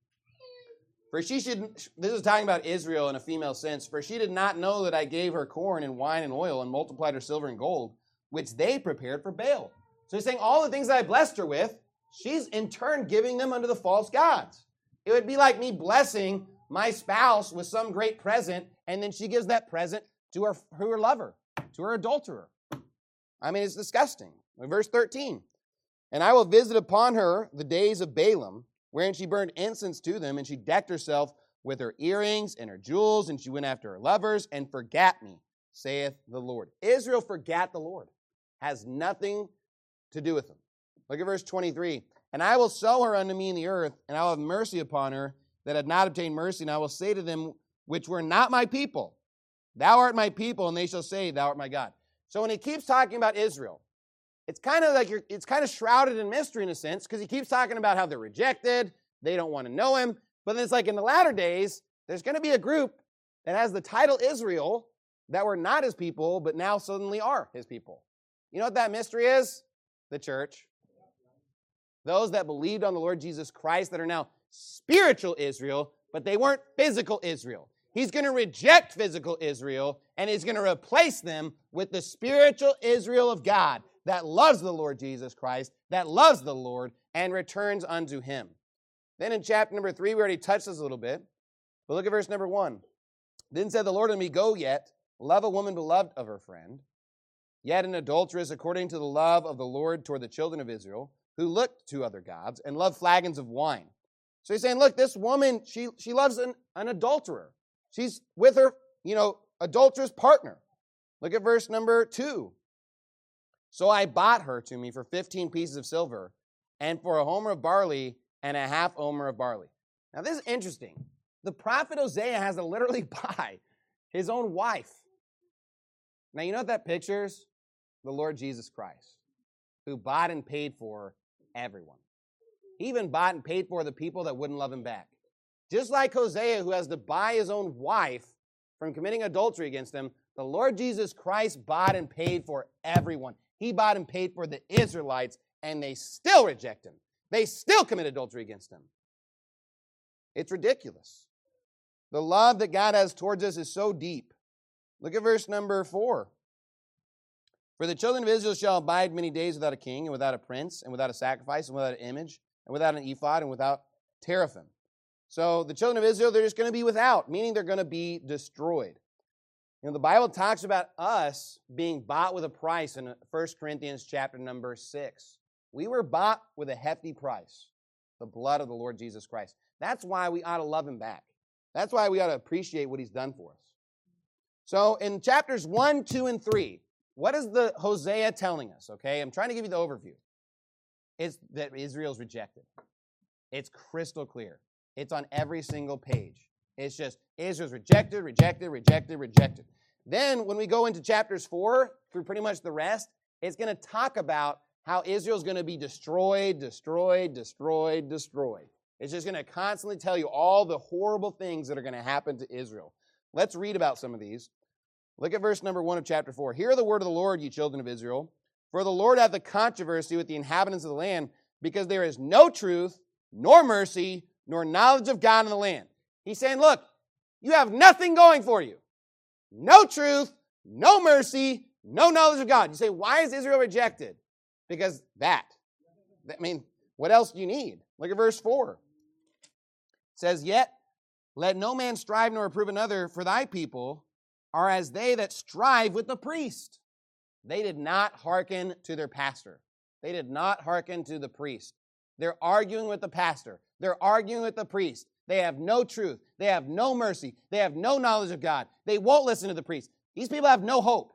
"For she should," this is talking about Israel in a female sense, "for she did not know that I gave her corn and wine and oil and multiplied her silver and gold, which they prepared for Baal." So he's saying all the things that I blessed her with, she's in turn giving them unto the false gods. It would be like me blessing my spouse with some great present, and then she gives that present to her, to her lover, to her adulterer. I mean, it's disgusting. Verse thirteen, "And I will visit upon her the days of Balaam, wherein she burned incense to them, and she decked herself with her earrings and her jewels, and she went after her lovers, and forgat me, saith the Lord." Israel forgot the Lord. Has nothing to do with them. Look at verse twenty-three. "And I will sow her unto me in the earth, and I will have mercy upon her that had not obtained mercy, and I will say to them which were not my people, Thou art my people, and they shall say, Thou art my God." So when he keeps talking about Israel, it's kind of like you're, it's kind of shrouded in mystery in a sense, because he keeps talking about how they're rejected, they don't want to know him. But then it's like in the latter days, there's going to be a group that has the title Israel that were not his people, but now suddenly are his people. You know what that mystery is? The church. Those that believed on the Lord Jesus Christ that are now spiritual Israel, but they weren't physical Israel. He's going to reject physical Israel, and he's going to replace them with the spiritual Israel of God that loves the Lord Jesus Christ, that loves the Lord, and returns unto him. Then in chapter number three, we already touched this a little bit, but look at verse number one. Then said the Lord unto me, Go yet, love a woman beloved of her friend, yet an adulteress according to the love of the Lord toward the children of Israel, who looked to other gods and loved flagons of wine. So he's saying, look, this woman, she, she loves an, an adulterer. She's with her, you know, adulterous partner. Look at verse number two. So I bought her to me for fifteen pieces of silver, and for a homer of barley and a half omer of barley. Now this is interesting. The prophet Hosea has to literally buy his own wife. Now you know what that pictures? The Lord Jesus Christ, who bought and paid for everyone. He even bought and paid for the people that wouldn't love him back. Just like Hosea, who has to buy his own wife from committing adultery against him, the Lord Jesus Christ bought and paid for everyone. He bought and paid for the Israelites, and they still reject him. They still commit adultery against him. It's ridiculous. The love that God has towards us is so deep. Look at verse number four. For the children of Israel shall abide many days without a king, and without a prince, and without a sacrifice, and without an image, and without an ephod, and without teraphim. So the children of Israel, they're just going to be without, meaning they're going to be destroyed. You know, the Bible talks about us being bought with a price in First Corinthians chapter number six. We were bought with a hefty price, the blood of the Lord Jesus Christ. That's why we ought to love him back. That's why we ought to appreciate what he's done for us. So in chapters one, two, and three, what is the Hosea telling us? Okay, I'm trying to give you the overview. It's that Israel's rejected. It's crystal clear. It's on every single page. It's just Israel's rejected, rejected, rejected, rejected. Then when we go into chapters four through pretty much the rest, it's going to talk about how Israel's going to be destroyed, destroyed, destroyed, destroyed. It's just going to constantly tell you all the horrible things that are going to happen to Israel. Let's read about some of these. Look at verse number one of chapter four. Hear the word of the Lord, ye children of Israel. For the Lord hath a controversy with the inhabitants of the land, because there is no truth, nor mercy, nor knowledge of God in the land. He's saying, look, you have nothing going for you. No truth, no mercy, no knowledge of God. You say, why is Israel rejected? Because that. I mean, what else do you need? Look at verse four. It says, yet let no man strive nor reprove another, for thy people are as they that strive with the priest. They did not hearken to their pastor. They did not hearken to the priest. They're arguing with the pastor. They're arguing with the priest. They have no truth. They have no mercy. They have no knowledge of God. They won't listen to the priest. These people have no hope.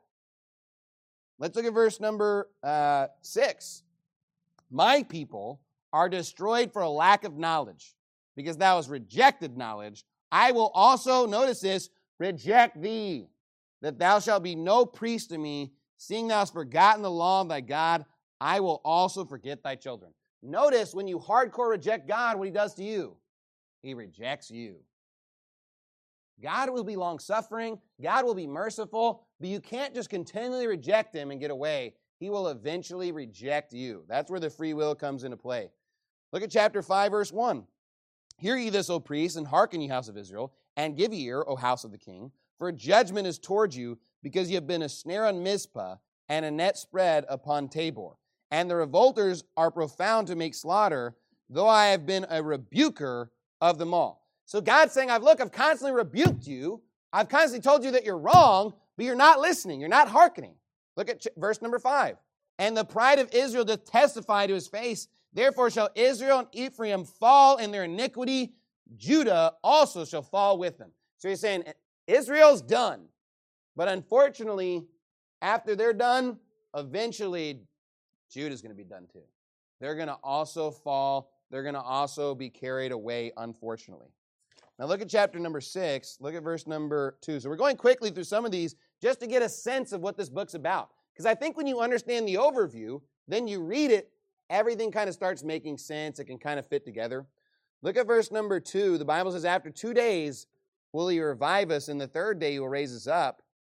Let's look at verse number uh, six. My people are destroyed for a lack of knowledge, because thou hast rejected knowledge. I will also, notice this, reject thee, that thou shalt be no priest to me, seeing thou hast forgotten the law of thy God. I will also forget thy children. Notice when you hardcore reject God, what he does to you. He rejects you. God will be long-suffering. God will be merciful. But you can't just continually reject him and get away. He will eventually reject you. That's where the free will comes into play. Look at chapter five, verse one. Hear ye this, O priests, and hearken, ye house of Israel, and give ear, O house of the king. For judgment is toward you, because ye have been a snare on Mizpah, and a net spread upon Tabor. And the revolters are profound to make slaughter, though I have been a rebuker of them all. So God's saying, I've look, I've constantly rebuked you. I've constantly told you that you're wrong, but you're not listening. You're not hearkening. Look at ch- verse number five. And the pride of Israel doth testify to his face. Therefore shall Israel and Ephraim fall in their iniquity. Judah also shall fall with them. So he's saying, Israel's done. But unfortunately, after they're done, eventually Judah's going to be done too. They're going to also fall. They're going to also be carried away, unfortunately. Now look at chapter number six. Look at verse number two. So we're going quickly through some of these just to get a sense of what this book's about. Because I think when you understand the overview, then you read it, everything kind of starts making sense. It can kind of fit together. Look at verse number two. The Bible says, after two days will he revive us, and the third day he will raise us up,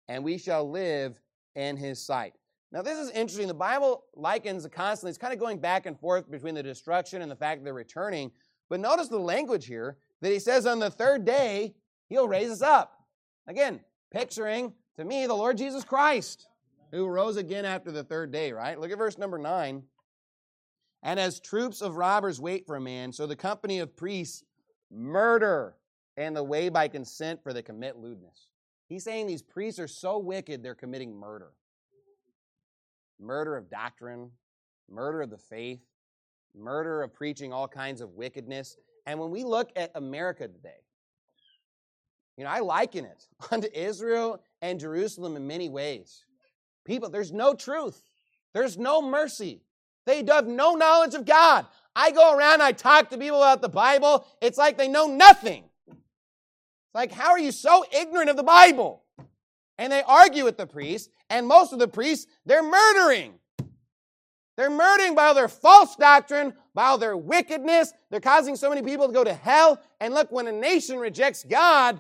and we shall live in his sight. Now, this is interesting. The Bible likens constantly, it's kind of going back and forth between the destruction and the fact that they're returning. But notice the language here that he says on the third day, he'll raise us up. Again, picturing, to me, the Lord Jesus Christ, who rose again after the third day, right? Look at verse number nine. And as troops of robbers wait for a man, so the company of priests murder, and the way by consent for they commit lewdness. He's saying these priests are so wicked, they're committing murder. Murder of doctrine, murder of the faith, murder of preaching all kinds of wickedness. And when we look at America today, you know, I liken it unto Israel and Jerusalem in many ways. People, there's no truth. There's no mercy. They have no knowledge of God. I go around, I talk to people about the Bible. It's like they know nothing. It's like, how are you so ignorant of the Bible? And they argue with the priests, and most of the priests, they're murdering. They're murdering by all their false doctrine, by all their wickedness. They're causing so many people to go to hell. And look, when a nation rejects God,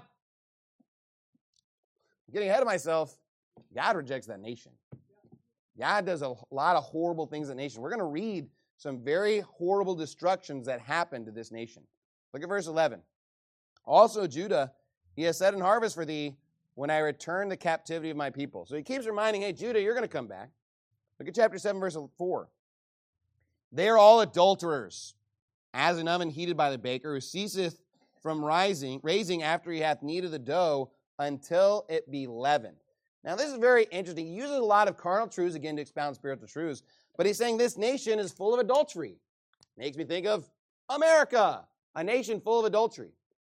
I'm getting ahead of myself, God rejects that nation. God does a lot of horrible things in the nation. We're going to read some very horrible destructions that happened to this nation. Look at verse eleven. Also, Judah, he has set an harvest for thee when I return the captivity of my people. So he keeps reminding, hey, Judah, you're going to come back. Look at chapter seven, verse four. They are all adulterers, as an oven heated by the baker, who ceaseth from rising, raising after he hath need of the dough until it be leavened. Now, this is very interesting. He uses a lot of carnal truths, again, to expound spiritual truths. But he's saying this nation is full of adultery. Makes me think of America, a nation full of adultery.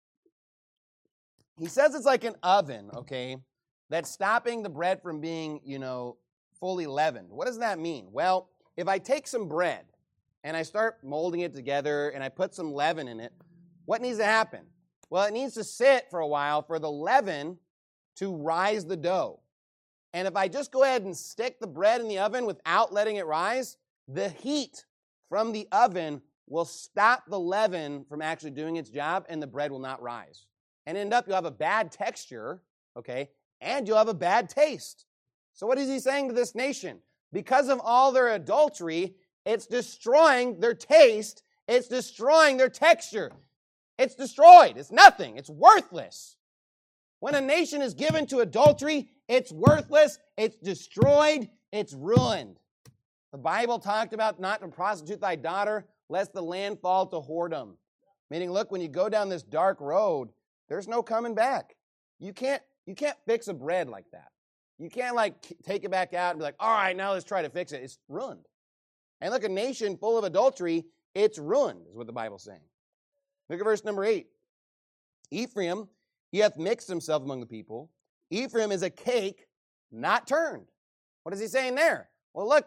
He says it's like an oven, okay, that's stopping the bread from being, you know, fully leavened. What does that mean? Well, if I take some bread and I start molding it together and I put some leaven in it, what needs to happen? Well, it needs to sit for a while for the leaven to rise the dough. And if I just go ahead and stick the bread in the oven without letting it rise, the heat from the oven will stop the leaven from actually doing its job, and the bread will not rise. And end up, you'll have a bad texture, okay, and you'll have a bad taste. So what is he saying to this nation? Because of all their adultery, it's destroying their taste. It's destroying their texture. It's destroyed. It's nothing. It's worthless. When a nation is given to adultery, it's worthless, it's destroyed, it's ruined. The Bible talked about not to prostitute thy daughter, lest the land fall to whoredom. Meaning, look, when you go down this dark road, there's no coming back. You can't, you can't fix a bread like that. You can't, like, take it back out and be like, all right, now let's try to fix it. It's ruined. And look, a nation full of adultery, it's ruined, is what the Bible's saying. Look at verse number eight. Ephraim, he hath mixed himself among the people. Ephraim is a cake not turned. What is he saying there? Well, look,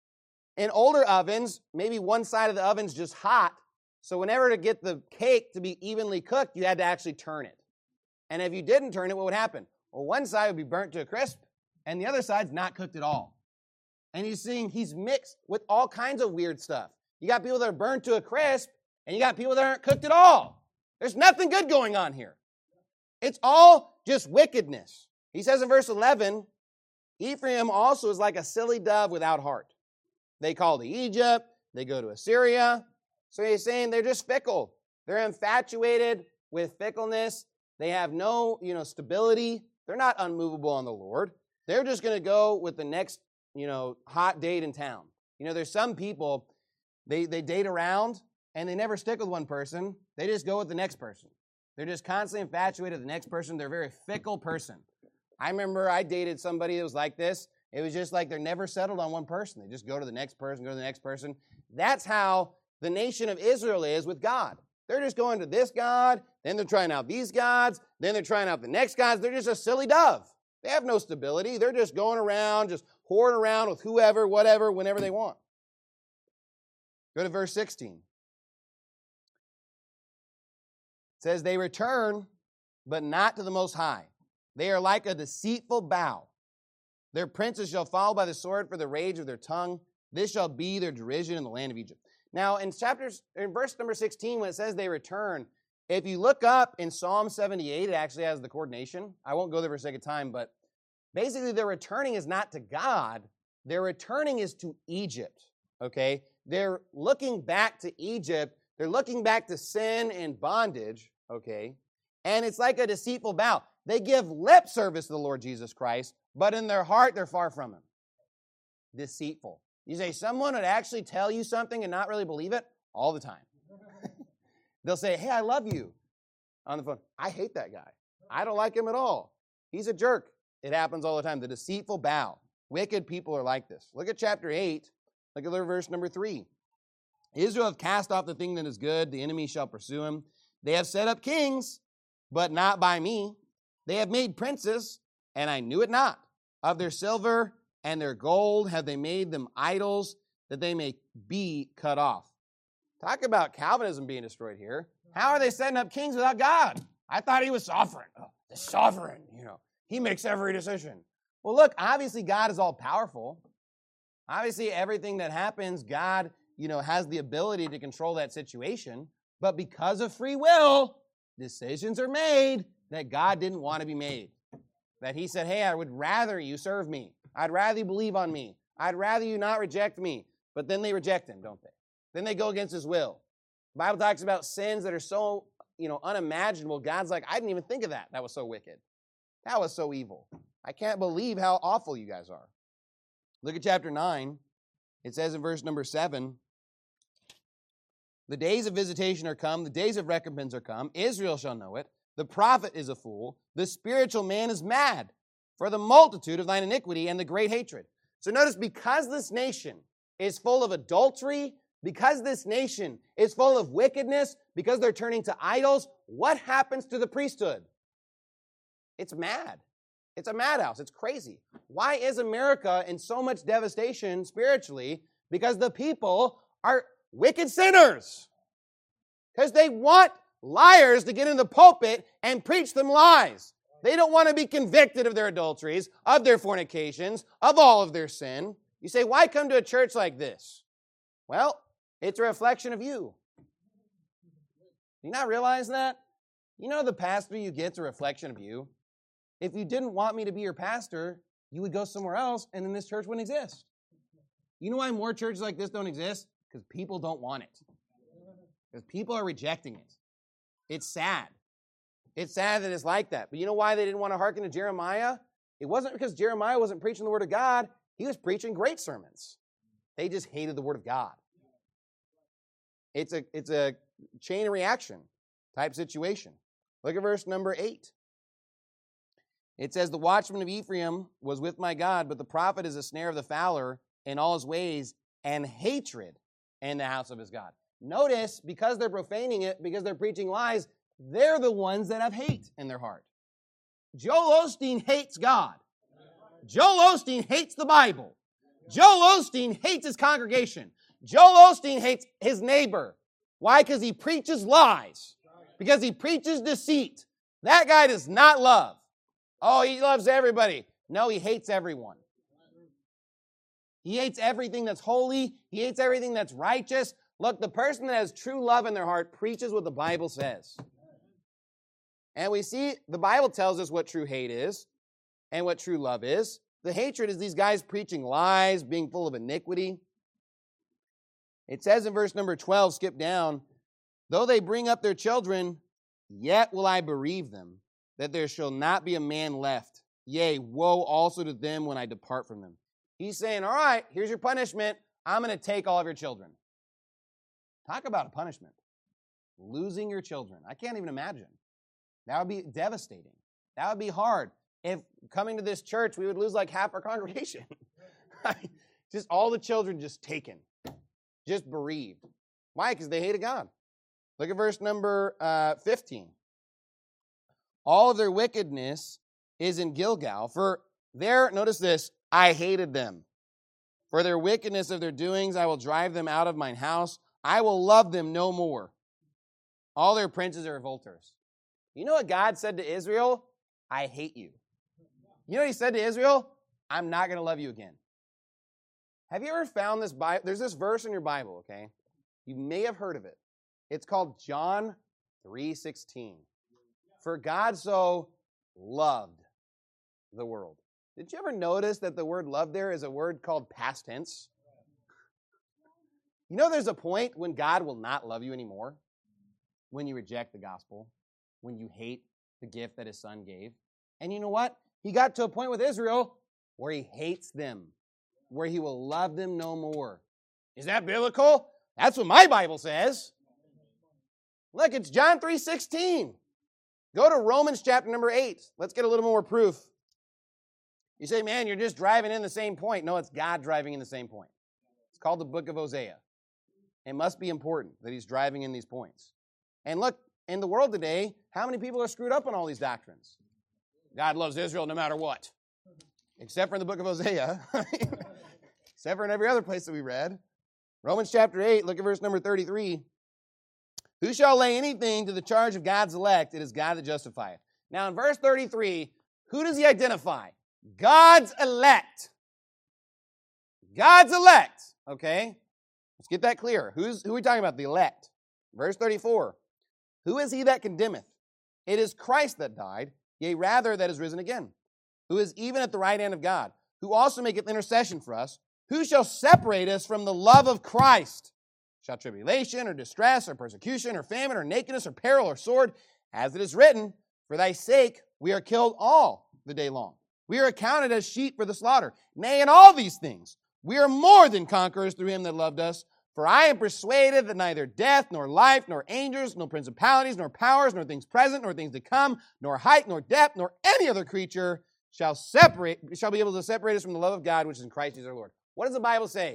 in older ovens, maybe one side of the oven's just hot. So whenever to get the cake to be evenly cooked, you had to actually turn it. And if you didn't turn it, what would happen? Well, one side would be burnt to a crisp, and the other side's not cooked at all. And he's seeing he's mixed with all kinds of weird stuff. You got people that are burnt to a crisp, and you got people that aren't cooked at all. There's nothing good going on here. It's all just wickedness. He says in verse eleven, Ephraim also is like a silly dove without heart. They call to Egypt. They go to Assyria. So he's saying they're just fickle. They're infatuated with fickleness. They have no, you know, stability. They're not unmovable on the Lord. They're just going to go with the next, you know, hot date in town. You know, there's some people, they, they date around and they never stick with one person. They just go with the next person. They're just constantly infatuated with the next person. They're a very fickle person. I remember I dated somebody that was like this. It was just like they're never settled on one person. They just go to the next person, go to the next person. That's how the nation of Israel is with God. They're just going to this God, then they're trying out these gods, then they're trying out the next gods. They're just a silly dove. They have no stability. They're just going around, just whoring around with whoever, whatever, whenever they want. Go to verse sixteen. It says, they return, but not to the Most High. They are like a deceitful bow. Their princes shall fall by the sword for the rage of their tongue. This shall be their derision in the land of Egypt. Now, in chapters, in verse number sixteen, when it says they return, if you look up in Psalm seventy-eight, it actually has the coordination. I won't go there for the sake of time, but Basically, their returning is not to God. Their returning is to Egypt, okay? They're looking back to Egypt. They're looking back to sin and bondage, okay? And it's like a deceitful vow. They give lip service to the Lord Jesus Christ, but in their heart, they're far from him. Deceitful. You say, someone would actually tell you something and not really believe it? All the time. They'll say, hey, I love you on the phone. I hate that guy. I don't like him at all. He's a jerk. It happens all the time. The deceitful bow. Wicked people are like this. Look at chapter eight. Look at verse number three. Israel hath cast off the thing that is good. The enemy shall pursue him. They have set up kings, but not by me. They have made princes, and I knew it not. Of their silver and their gold have they made them idols, that they may be cut off. Talk about Calvinism being destroyed here. How are they setting up kings without God? I thought he was sovereign. Oh, the sovereign, you know. He makes every decision. Well, look, obviously God is all powerful. Obviously everything that happens, God, you know, has the ability to control that situation. But because of free will, decisions are made that God didn't want to be made. That he said, hey, I would rather you serve me. I'd rather you believe on me. I'd rather you not reject me. But then they reject him, don't they? Then they go against his will. The Bible talks about sins that are so, you know, unimaginable. God's like, I didn't even think of that. That was so wicked. That was so evil. I can't believe how awful you guys are. Look at chapter nine. It says in verse number seven, the days of visitation are come, the days of recompense are come. Israel shall know it. The prophet is a fool. The spiritual man is mad for the multitude of thine iniquity and the great hatred. So notice, because this nation is full of adultery, because this nation is full of wickedness, because they're turning to idols, what happens to the priesthood? It's mad. It's a madhouse. It's crazy. Why is America in so much devastation spiritually? Because the people are wicked sinners. Because they want liars to get in the pulpit and preach them lies. They don't want to be convicted of their adulteries, of their fornications, of all of their sin. You say, why come to a church like this? Well, it's a reflection of you. Do you not realize that? You know the pastor you get's a reflection of you. If you didn't want me to be your pastor, you would go somewhere else, and then this church wouldn't exist. You know why more churches like this don't exist? Because people don't want it. Because people are rejecting it. It's sad. It's sad that it's like that. But you know why they didn't want to hearken to Jeremiah? It wasn't because Jeremiah wasn't preaching the word of God. He was preaching great sermons. They just hated the word of God. It's a, it's a chain of reaction type situation. Look at verse number eight. It says, the watchman of Ephraim was with my God, but the prophet is a snare of the fowler in all his ways, and hatred in the house of his God. Notice, because they're profaning it, because they're preaching lies, they're the ones that have hate in their heart. Joel Osteen hates God. Joel Osteen hates the Bible. Joel Osteen hates his congregation. Joel Osteen hates his neighbor. Why? Because he preaches lies. Because he preaches deceit. That guy does not love. Oh, he loves everybody. No, he hates everyone. He hates everything that's holy. He hates everything that's righteous. Look, the person that has true love in their heart preaches what the Bible says. And we see the Bible tells us what true hate is and what true love is. The hatred is these guys preaching lies, being full of iniquity. It says in verse number twelve, skip down, though they bring up their children, yet will I bereave them, that there shall not be a man left. Yea, woe also to them when I depart from them. He's saying, all right, here's your punishment. I'm going to take all of your children. Talk about a punishment. Losing your children. I can't even imagine. That would be devastating. That would be hard. If coming to this church, we would lose like half our congregation. Just all the children just taken. Just bereaved. Why? Because they hated God. Look at verse number uh, fifteen. All of their wickedness is in Gilgal. For there, notice this, I hated them. For their wickedness of their doings, I will drive them out of mine house. I will love them no more. All their princes are revolters. You know what God said to Israel? I hate you. You know what he said to Israel? I'm not going to love you again. Have you ever found this Bible? There's this verse in your Bible, okay? You may have heard of it. It's called John three sixteen. For God so loved the world. Did you ever notice that the word love there is a word called past tense? You know there's a point when God will not love you anymore? When you reject the gospel, when you hate the gift that his son gave. And you know what? He got to a point with Israel where he hates them, where he will love them no more. Is that biblical? That's what my Bible says. Look, it's John three sixteen. Go to Romans chapter number eight. Let's get a little more proof. You say, man, you're just driving in the same point. No, it's God driving in the same point. It's called the book of Hosea. It must be important that he's driving in these points. And look, in the world today, how many people are screwed up on all these doctrines? God loves Israel no matter what. Except for in the book of Hosea. Except for in every other place that we read. Romans chapter eight, look at verse number thirty-three. Who shall lay anything to the charge of God's elect? It is God that justifieth. Now in verse thirty-three, who does he identify? God's elect. God's elect. Okay? Let's get that clear. Who's, who are we talking about? The elect. Verse thirty-four. Who is he that condemneth? It is Christ that died, yea, rather that is risen again, who is even at the right hand of God, who also maketh intercession for us. Who shall separate us from the love of Christ? Shall tribulation, or distress, or persecution, or famine, or nakedness, or peril, or sword? As it is written, for thy sake we are killed all the day long. We are accounted as sheep for the slaughter. Nay, in all these things we are more than conquerors through him that loved us. For I am persuaded that neither death, nor life, nor angels, nor principalities, nor powers, nor things present, nor things to come, nor height, nor depth, nor any other creature shall separate, shall be able to separate us from the love of God which is in Christ Jesus our Lord. What does the Bible say?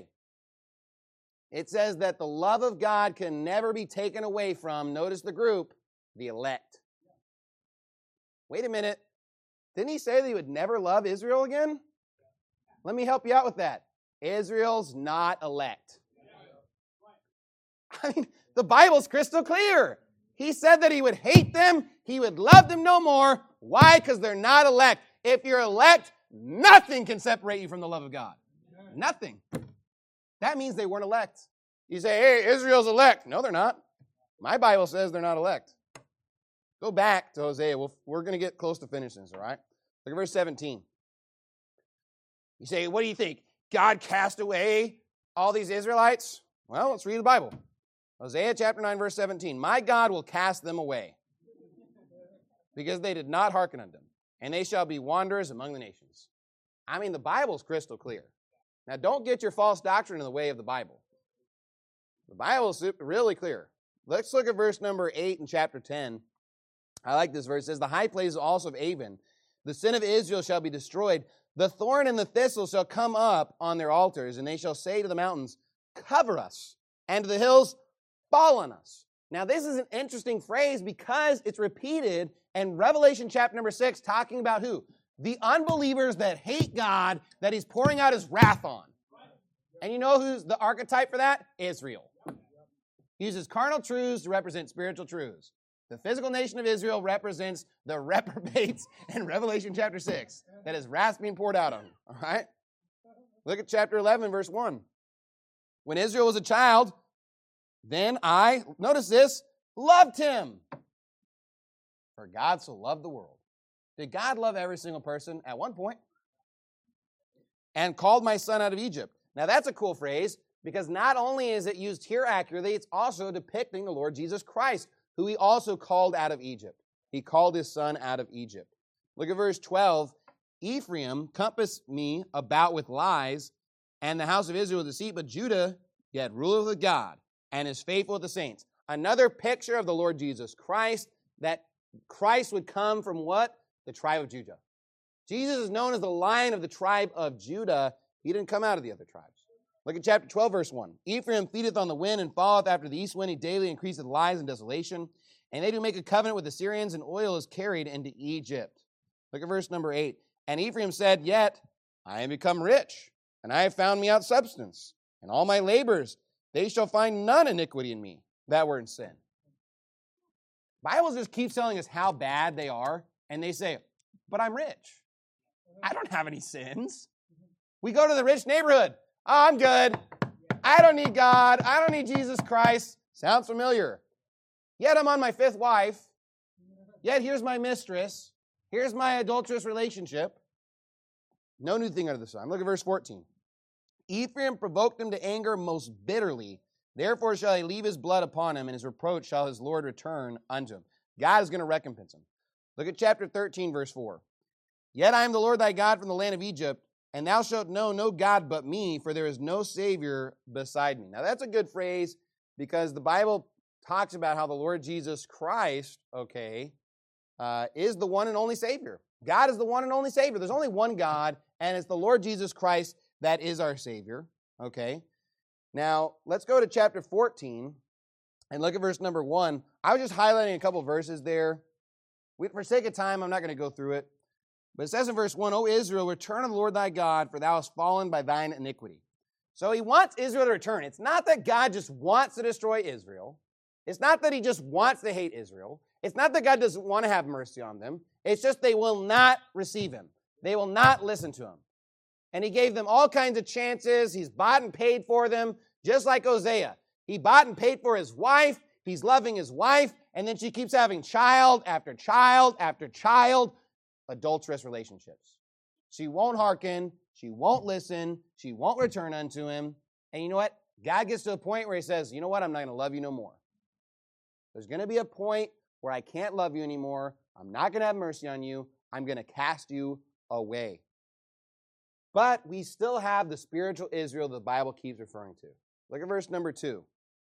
It says that the love of God can never be taken away from, notice the group, the elect. Wait a minute. Didn't he say that he would never love Israel again? Let me help you out with that. Israel's not elect. I mean, the Bible's crystal clear. He said that he would hate them, he would love them no more. Why? Because they're not elect. If you're elect, nothing can separate you from the love of God. Nothing. That means they weren't elect. You say, hey, Israel's elect. No, they're not. My Bible says they're not elect. Go back to Hosea. We'll, we're going to get close to finishing this, all right? Look at verse seventeen. You say, what do you think? God cast away all these Israelites? Well, let's read the Bible. Hosea chapter nine, verse seventeen. My God will cast them away because they did not hearken unto him, and they shall be wanderers among the nations. I mean, the Bible's crystal clear. Now, don't get your false doctrine in the way of the Bible. The Bible is really clear. Let's look at verse number eight in chapter ten. I like this verse. It says, the high places also of Avon, the sin of Israel shall be destroyed. The thorn and the thistle shall come up on their altars, and they shall say to the mountains, cover us, and to the hills, fall on us. Now, this is an interesting phrase because it's repeated in Revelation chapter number six, talking about who? The unbelievers that hate God, that he's pouring out his wrath on. And you know who's the archetype for that? Israel. He uses carnal truths to represent spiritual truths. The physical nation of Israel represents the reprobates in Revelation chapter six, that his wrath being poured out on them. All right? Look at chapter eleven, verse one. When Israel was a child, then I, notice this, loved him. For God so loved the world. Did God love every single person at one point? And called my son out of Egypt. Now that's a cool phrase because not only is it used here accurately, it's also depicting the Lord Jesus Christ, who he also called out of Egypt. He called his son out of Egypt. Look at verse twelve. Ephraim compassed me about with lies, and the house of Israel with deceit, but Judah yet ruleth with God, and is faithful with the saints. Another picture of the Lord Jesus Christ, that Christ would come from what? The tribe of Judah. Jesus is known as the Lion of the tribe of Judah. He didn't come out of the other tribes. Look at chapter twelve, verse one. Ephraim feedeth on the wind and falleth after the east wind. He daily increaseth lies and desolation. And they do make a covenant with the Syrians, and oil is carried into Egypt. Look at verse number eight. And Ephraim said, yet I am become rich, and I have found me out substance. And all my labors, they shall find none iniquity in me that were in sin. Bible just keeps telling us how bad they are, and they say, but I'm rich. I don't have any sins. We go to the rich neighborhood. Oh, I'm good. I don't need God. I don't need Jesus Christ. Sounds familiar. Yet I'm on my fifth wife. Yet here's my mistress. Here's my adulterous relationship. No new thing under the sun. Look at verse fourteen. Ephraim provoked him to anger most bitterly. Therefore shall he leave his blood upon him, and his reproach shall his Lord return unto him. God is going to recompense him. Look at chapter thirteen, verse four. Yet I am the Lord thy God from the land of Egypt, and thou shalt know no God but me, for there is no Savior beside me. Now that's a good phrase, because the Bible talks about how the Lord Jesus Christ, okay, uh, is the one and only Savior. God is the one and only Savior. There's only one God, and it's the Lord Jesus Christ that is our Savior, okay? Now, let's go to chapter fourteen and look at verse number one. I was just highlighting a couple verses there. We, for sake of time, I'm not going to go through it. But it says in verse one, O Israel, return unto the Lord thy God, for thou hast fallen by thine iniquity. So he wants Israel to return. It's not that God just wants to destroy Israel. It's not that he just wants to hate Israel. It's not that God doesn't want to have mercy on them. It's just they will not receive him. They will not listen to him. And he gave them all kinds of chances. He's bought and paid for them, just like Hosea. He bought and paid for his wife. He's loving his wife. And then she keeps having child after child after child. Adulterous relationships. She won't hearken. She won't listen. She won't return unto him. And you know what? God gets to a point where he says, you know what? I'm not going to love you no more. There's going to be a point where I can't love you anymore. I'm not going to have mercy on you. I'm going to cast you away. But we still have the spiritual Israel the Bible keeps referring to. Look at verse number two.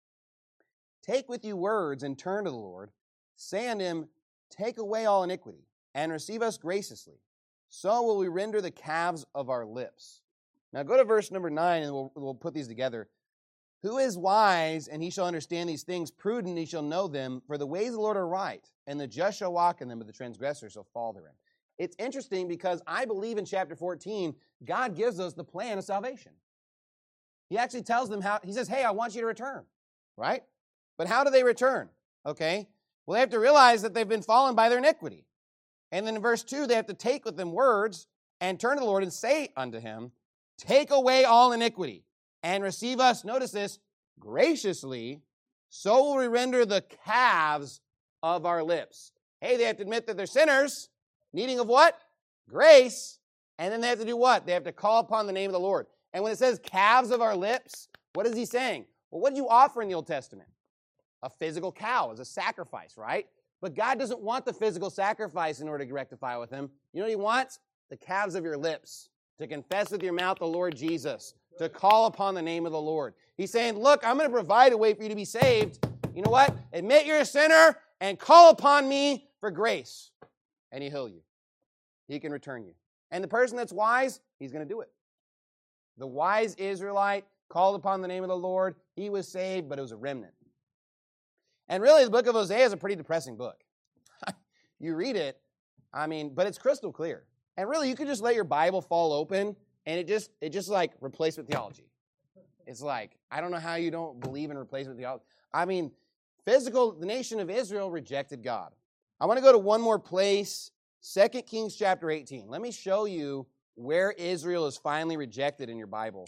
Take with you words and turn to the Lord. Say unto him, take away all iniquity, and receive us graciously. So will we render the calves of our lips. Now go to verse number nine, and we'll, we'll put these together. Who is wise, and he shall understand these things? Prudent, he shall know them. For the ways of the Lord are right, and the just shall walk in them, but the transgressor shall fall therein. It's interesting because I believe in chapter fourteen, God gives us the plan of salvation. He actually tells them how, he says, hey, I want you to return, right? But how do they return? Okay, well, they have to realize that they've been fallen by their iniquity. And then in verse two, they have to take with them words and turn to the Lord and say unto him, take away all iniquity and receive us, notice this, graciously, so will we render the calves of our lips. Hey, they have to admit that they're sinners, needing of what? Grace. And then they have to do what? They have to call upon the name of the Lord. And when it says calves of our lips, what is he saying? Well, what did you offer in the Old Testament? A physical cow as a sacrifice, right? But God doesn't want the physical sacrifice in order to rectify with him. You know what he wants? The calves of your lips, to confess with your mouth the Lord Jesus, to call upon the name of the Lord. He's saying, look, I'm going to provide a way for you to be saved. You know what? Admit you're a sinner and call upon me for grace. And he'll heal you. He can return you. And the person that's wise, he's going to do it. The wise Israelite called upon the name of the Lord. He was saved, but it was a remnant. And really, the book of Hosea is a pretty depressing book. You read it, I mean, but it's crystal clear. And really, you could just let your Bible fall open, and it just, it just like replacement theology. It's like, I don't know how you don't believe in replacement theology. I mean, physical, the nation of Israel rejected God. I want to go to one more place, Second Kings chapter eighteen. Let me show you where Israel is finally rejected in your Bible.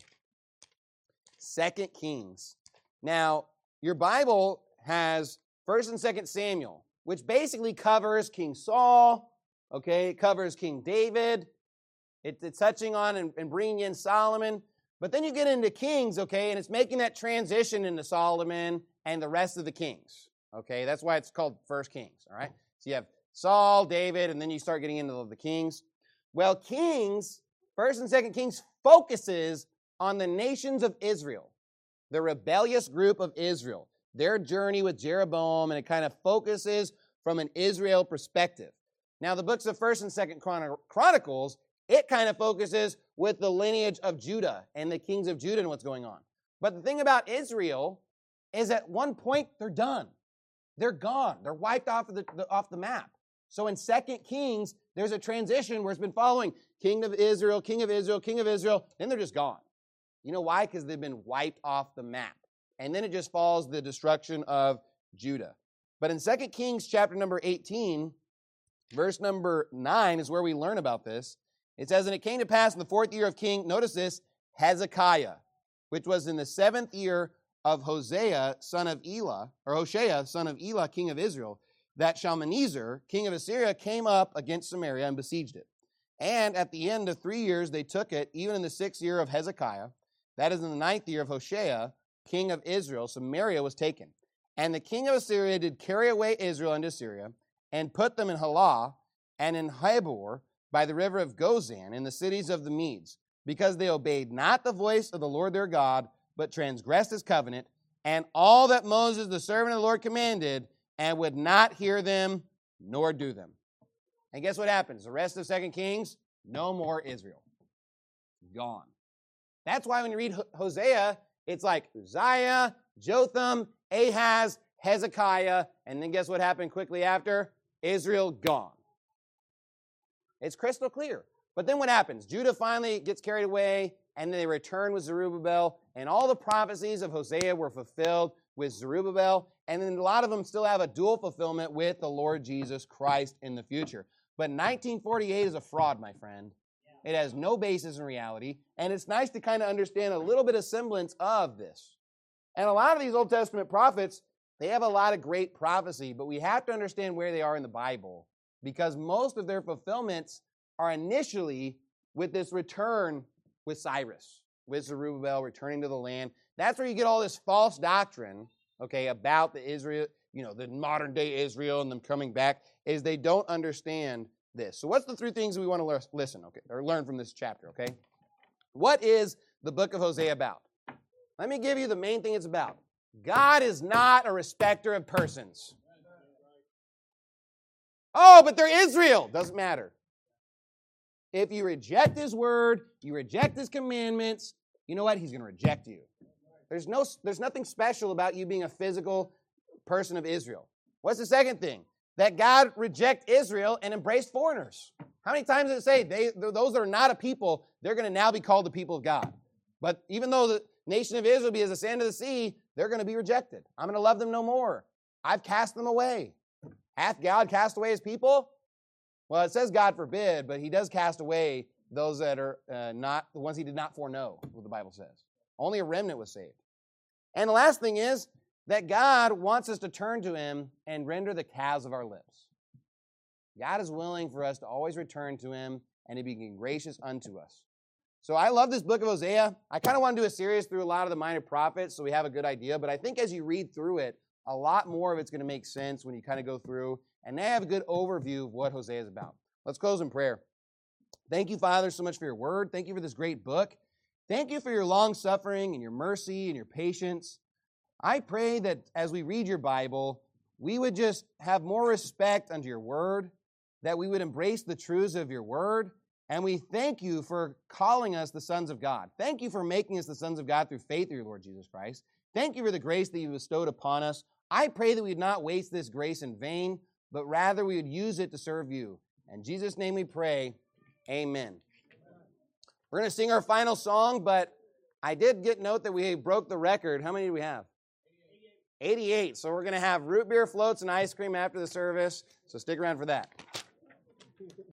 Second Kings. Now, your Bible has First and Second Samuel, which basically covers King Saul, okay? It covers King David. It, it's touching on and, and bringing in Solomon. But then you get into Kings, okay, and it's making that transition into Solomon and the rest of the kings, okay? That's why it's called First Kings, all right? So you have Saul, David, and then you start getting into the kings. Well, Kings, First and Second Kings, focuses on the nations of Israel, the rebellious group of Israel, their journey with Jeroboam, and it kind of focuses from an Israel perspective. Now, the books of First and Second Chronicles, it kind of focuses with the lineage of Judah and the kings of Judah and what's going on. But the thing about Israel is at one point, they're done. They're gone. They're wiped off of the, the, off the map. So in Second Kings, there's a transition where it's been following King of Israel, King of Israel, King of Israel. Then they're just gone. You know why? Because they've been wiped off the map. And then it just follows the destruction of Judah. But in Second Kings chapter number eighteen, verse number nine is where we learn about this. It says, and it came to pass in the fourth year of King, notice this, Hezekiah, which was in the seventh year of Hosea, son of Elah, or Hoshea, son of Elah, king of Israel, that Shalmaneser, king of Assyria, came up against Samaria and besieged it. And at the end of three years, they took it, even in the sixth year of Hezekiah. That is in the ninth year of Hoshea, king of Israel. Samaria was taken. And the king of Assyria did carry away Israel into Assyria, and put them in Halah and in Habor by the river of Gozan, in the cities of the Medes, because they obeyed not the voice of the Lord their God, but transgressed his covenant, and all that Moses the servant of the Lord commanded, and would not hear them nor do them. And guess what happens? The rest of Second Kings, no more Israel. Gone. That's why when you read Hosea, it's like Uzziah, Jotham, Ahaz, Hezekiah, and then guess what happened quickly after? Israel gone. It's crystal clear. But then what happens? Judah finally gets carried away, and they return with Zerubbabel, and all the prophecies of Hosea were fulfilled with Zerubbabel, and then a lot of them still have a dual fulfillment with the Lord Jesus Christ in the future. But nineteen forty-eight is a fraud, my friend. It has no basis in reality, and it's nice to kind of understand a little bit of semblance of this. And a lot of these Old Testament prophets, they have a lot of great prophecy, but we have to understand where they are in the Bible, because most of their fulfillments are initially with this return with Cyrus, with Zerubbabel returning to the land. That's where you get all this false doctrine, okay, about the Israel, you know, the modern day Israel and them coming back, is they don't understand this. So what's the three things we want to listen, okay, or learn from this chapter, okay? What is the book of Hosea about? Let me give you the main thing it's about. God is not a respecter of persons. Oh, but they're Israel. Doesn't matter. If you reject his word, you reject his commandments, you know what? He's going to reject you. There's no, there's nothing special about you being a physical person of Israel. What's the second thing? That God reject Israel and embrace foreigners. How many times does it say they, those that are not a people, they're going to now be called the people of God? But even though the nation of Israel be as the sand of the sea, they're going to be rejected. I'm going to love them no more. I've cast them away. Hath God cast away his people? Well, it says God forbid, but he does cast away those that are uh, not, the ones he did not foreknow, what the Bible says. Only a remnant was saved. And the last thing is that God wants us to turn to him and render the calves of our lips. God is willing for us to always return to him and to be gracious unto us. So I love this book of Hosea. I kind of want to do a series through a lot of the minor prophets so we have a good idea, but I think as you read through it, a lot more of it's going to make sense when you kind of go through and now have a good overview of what Hosea is about. Let's close in prayer. Thank you, Father, so much for your word. Thank you for this great book. Thank you for your long-suffering and your mercy and your patience. I pray that as we read your Bible, we would just have more respect unto your word, that we would embrace the truths of your word, and we thank you for calling us the sons of God. Thank you for making us the sons of God through faith in your Lord Jesus Christ. Thank you for the grace that you bestowed upon us. I pray that we would not waste this grace in vain, but rather we would use it to serve you. In Jesus' name we pray, amen. We're going to sing our final song, but I did get note that we broke the record. How many do we have? eighty-eight. So we're going to have root beer floats and ice cream after the service, so stick around for that.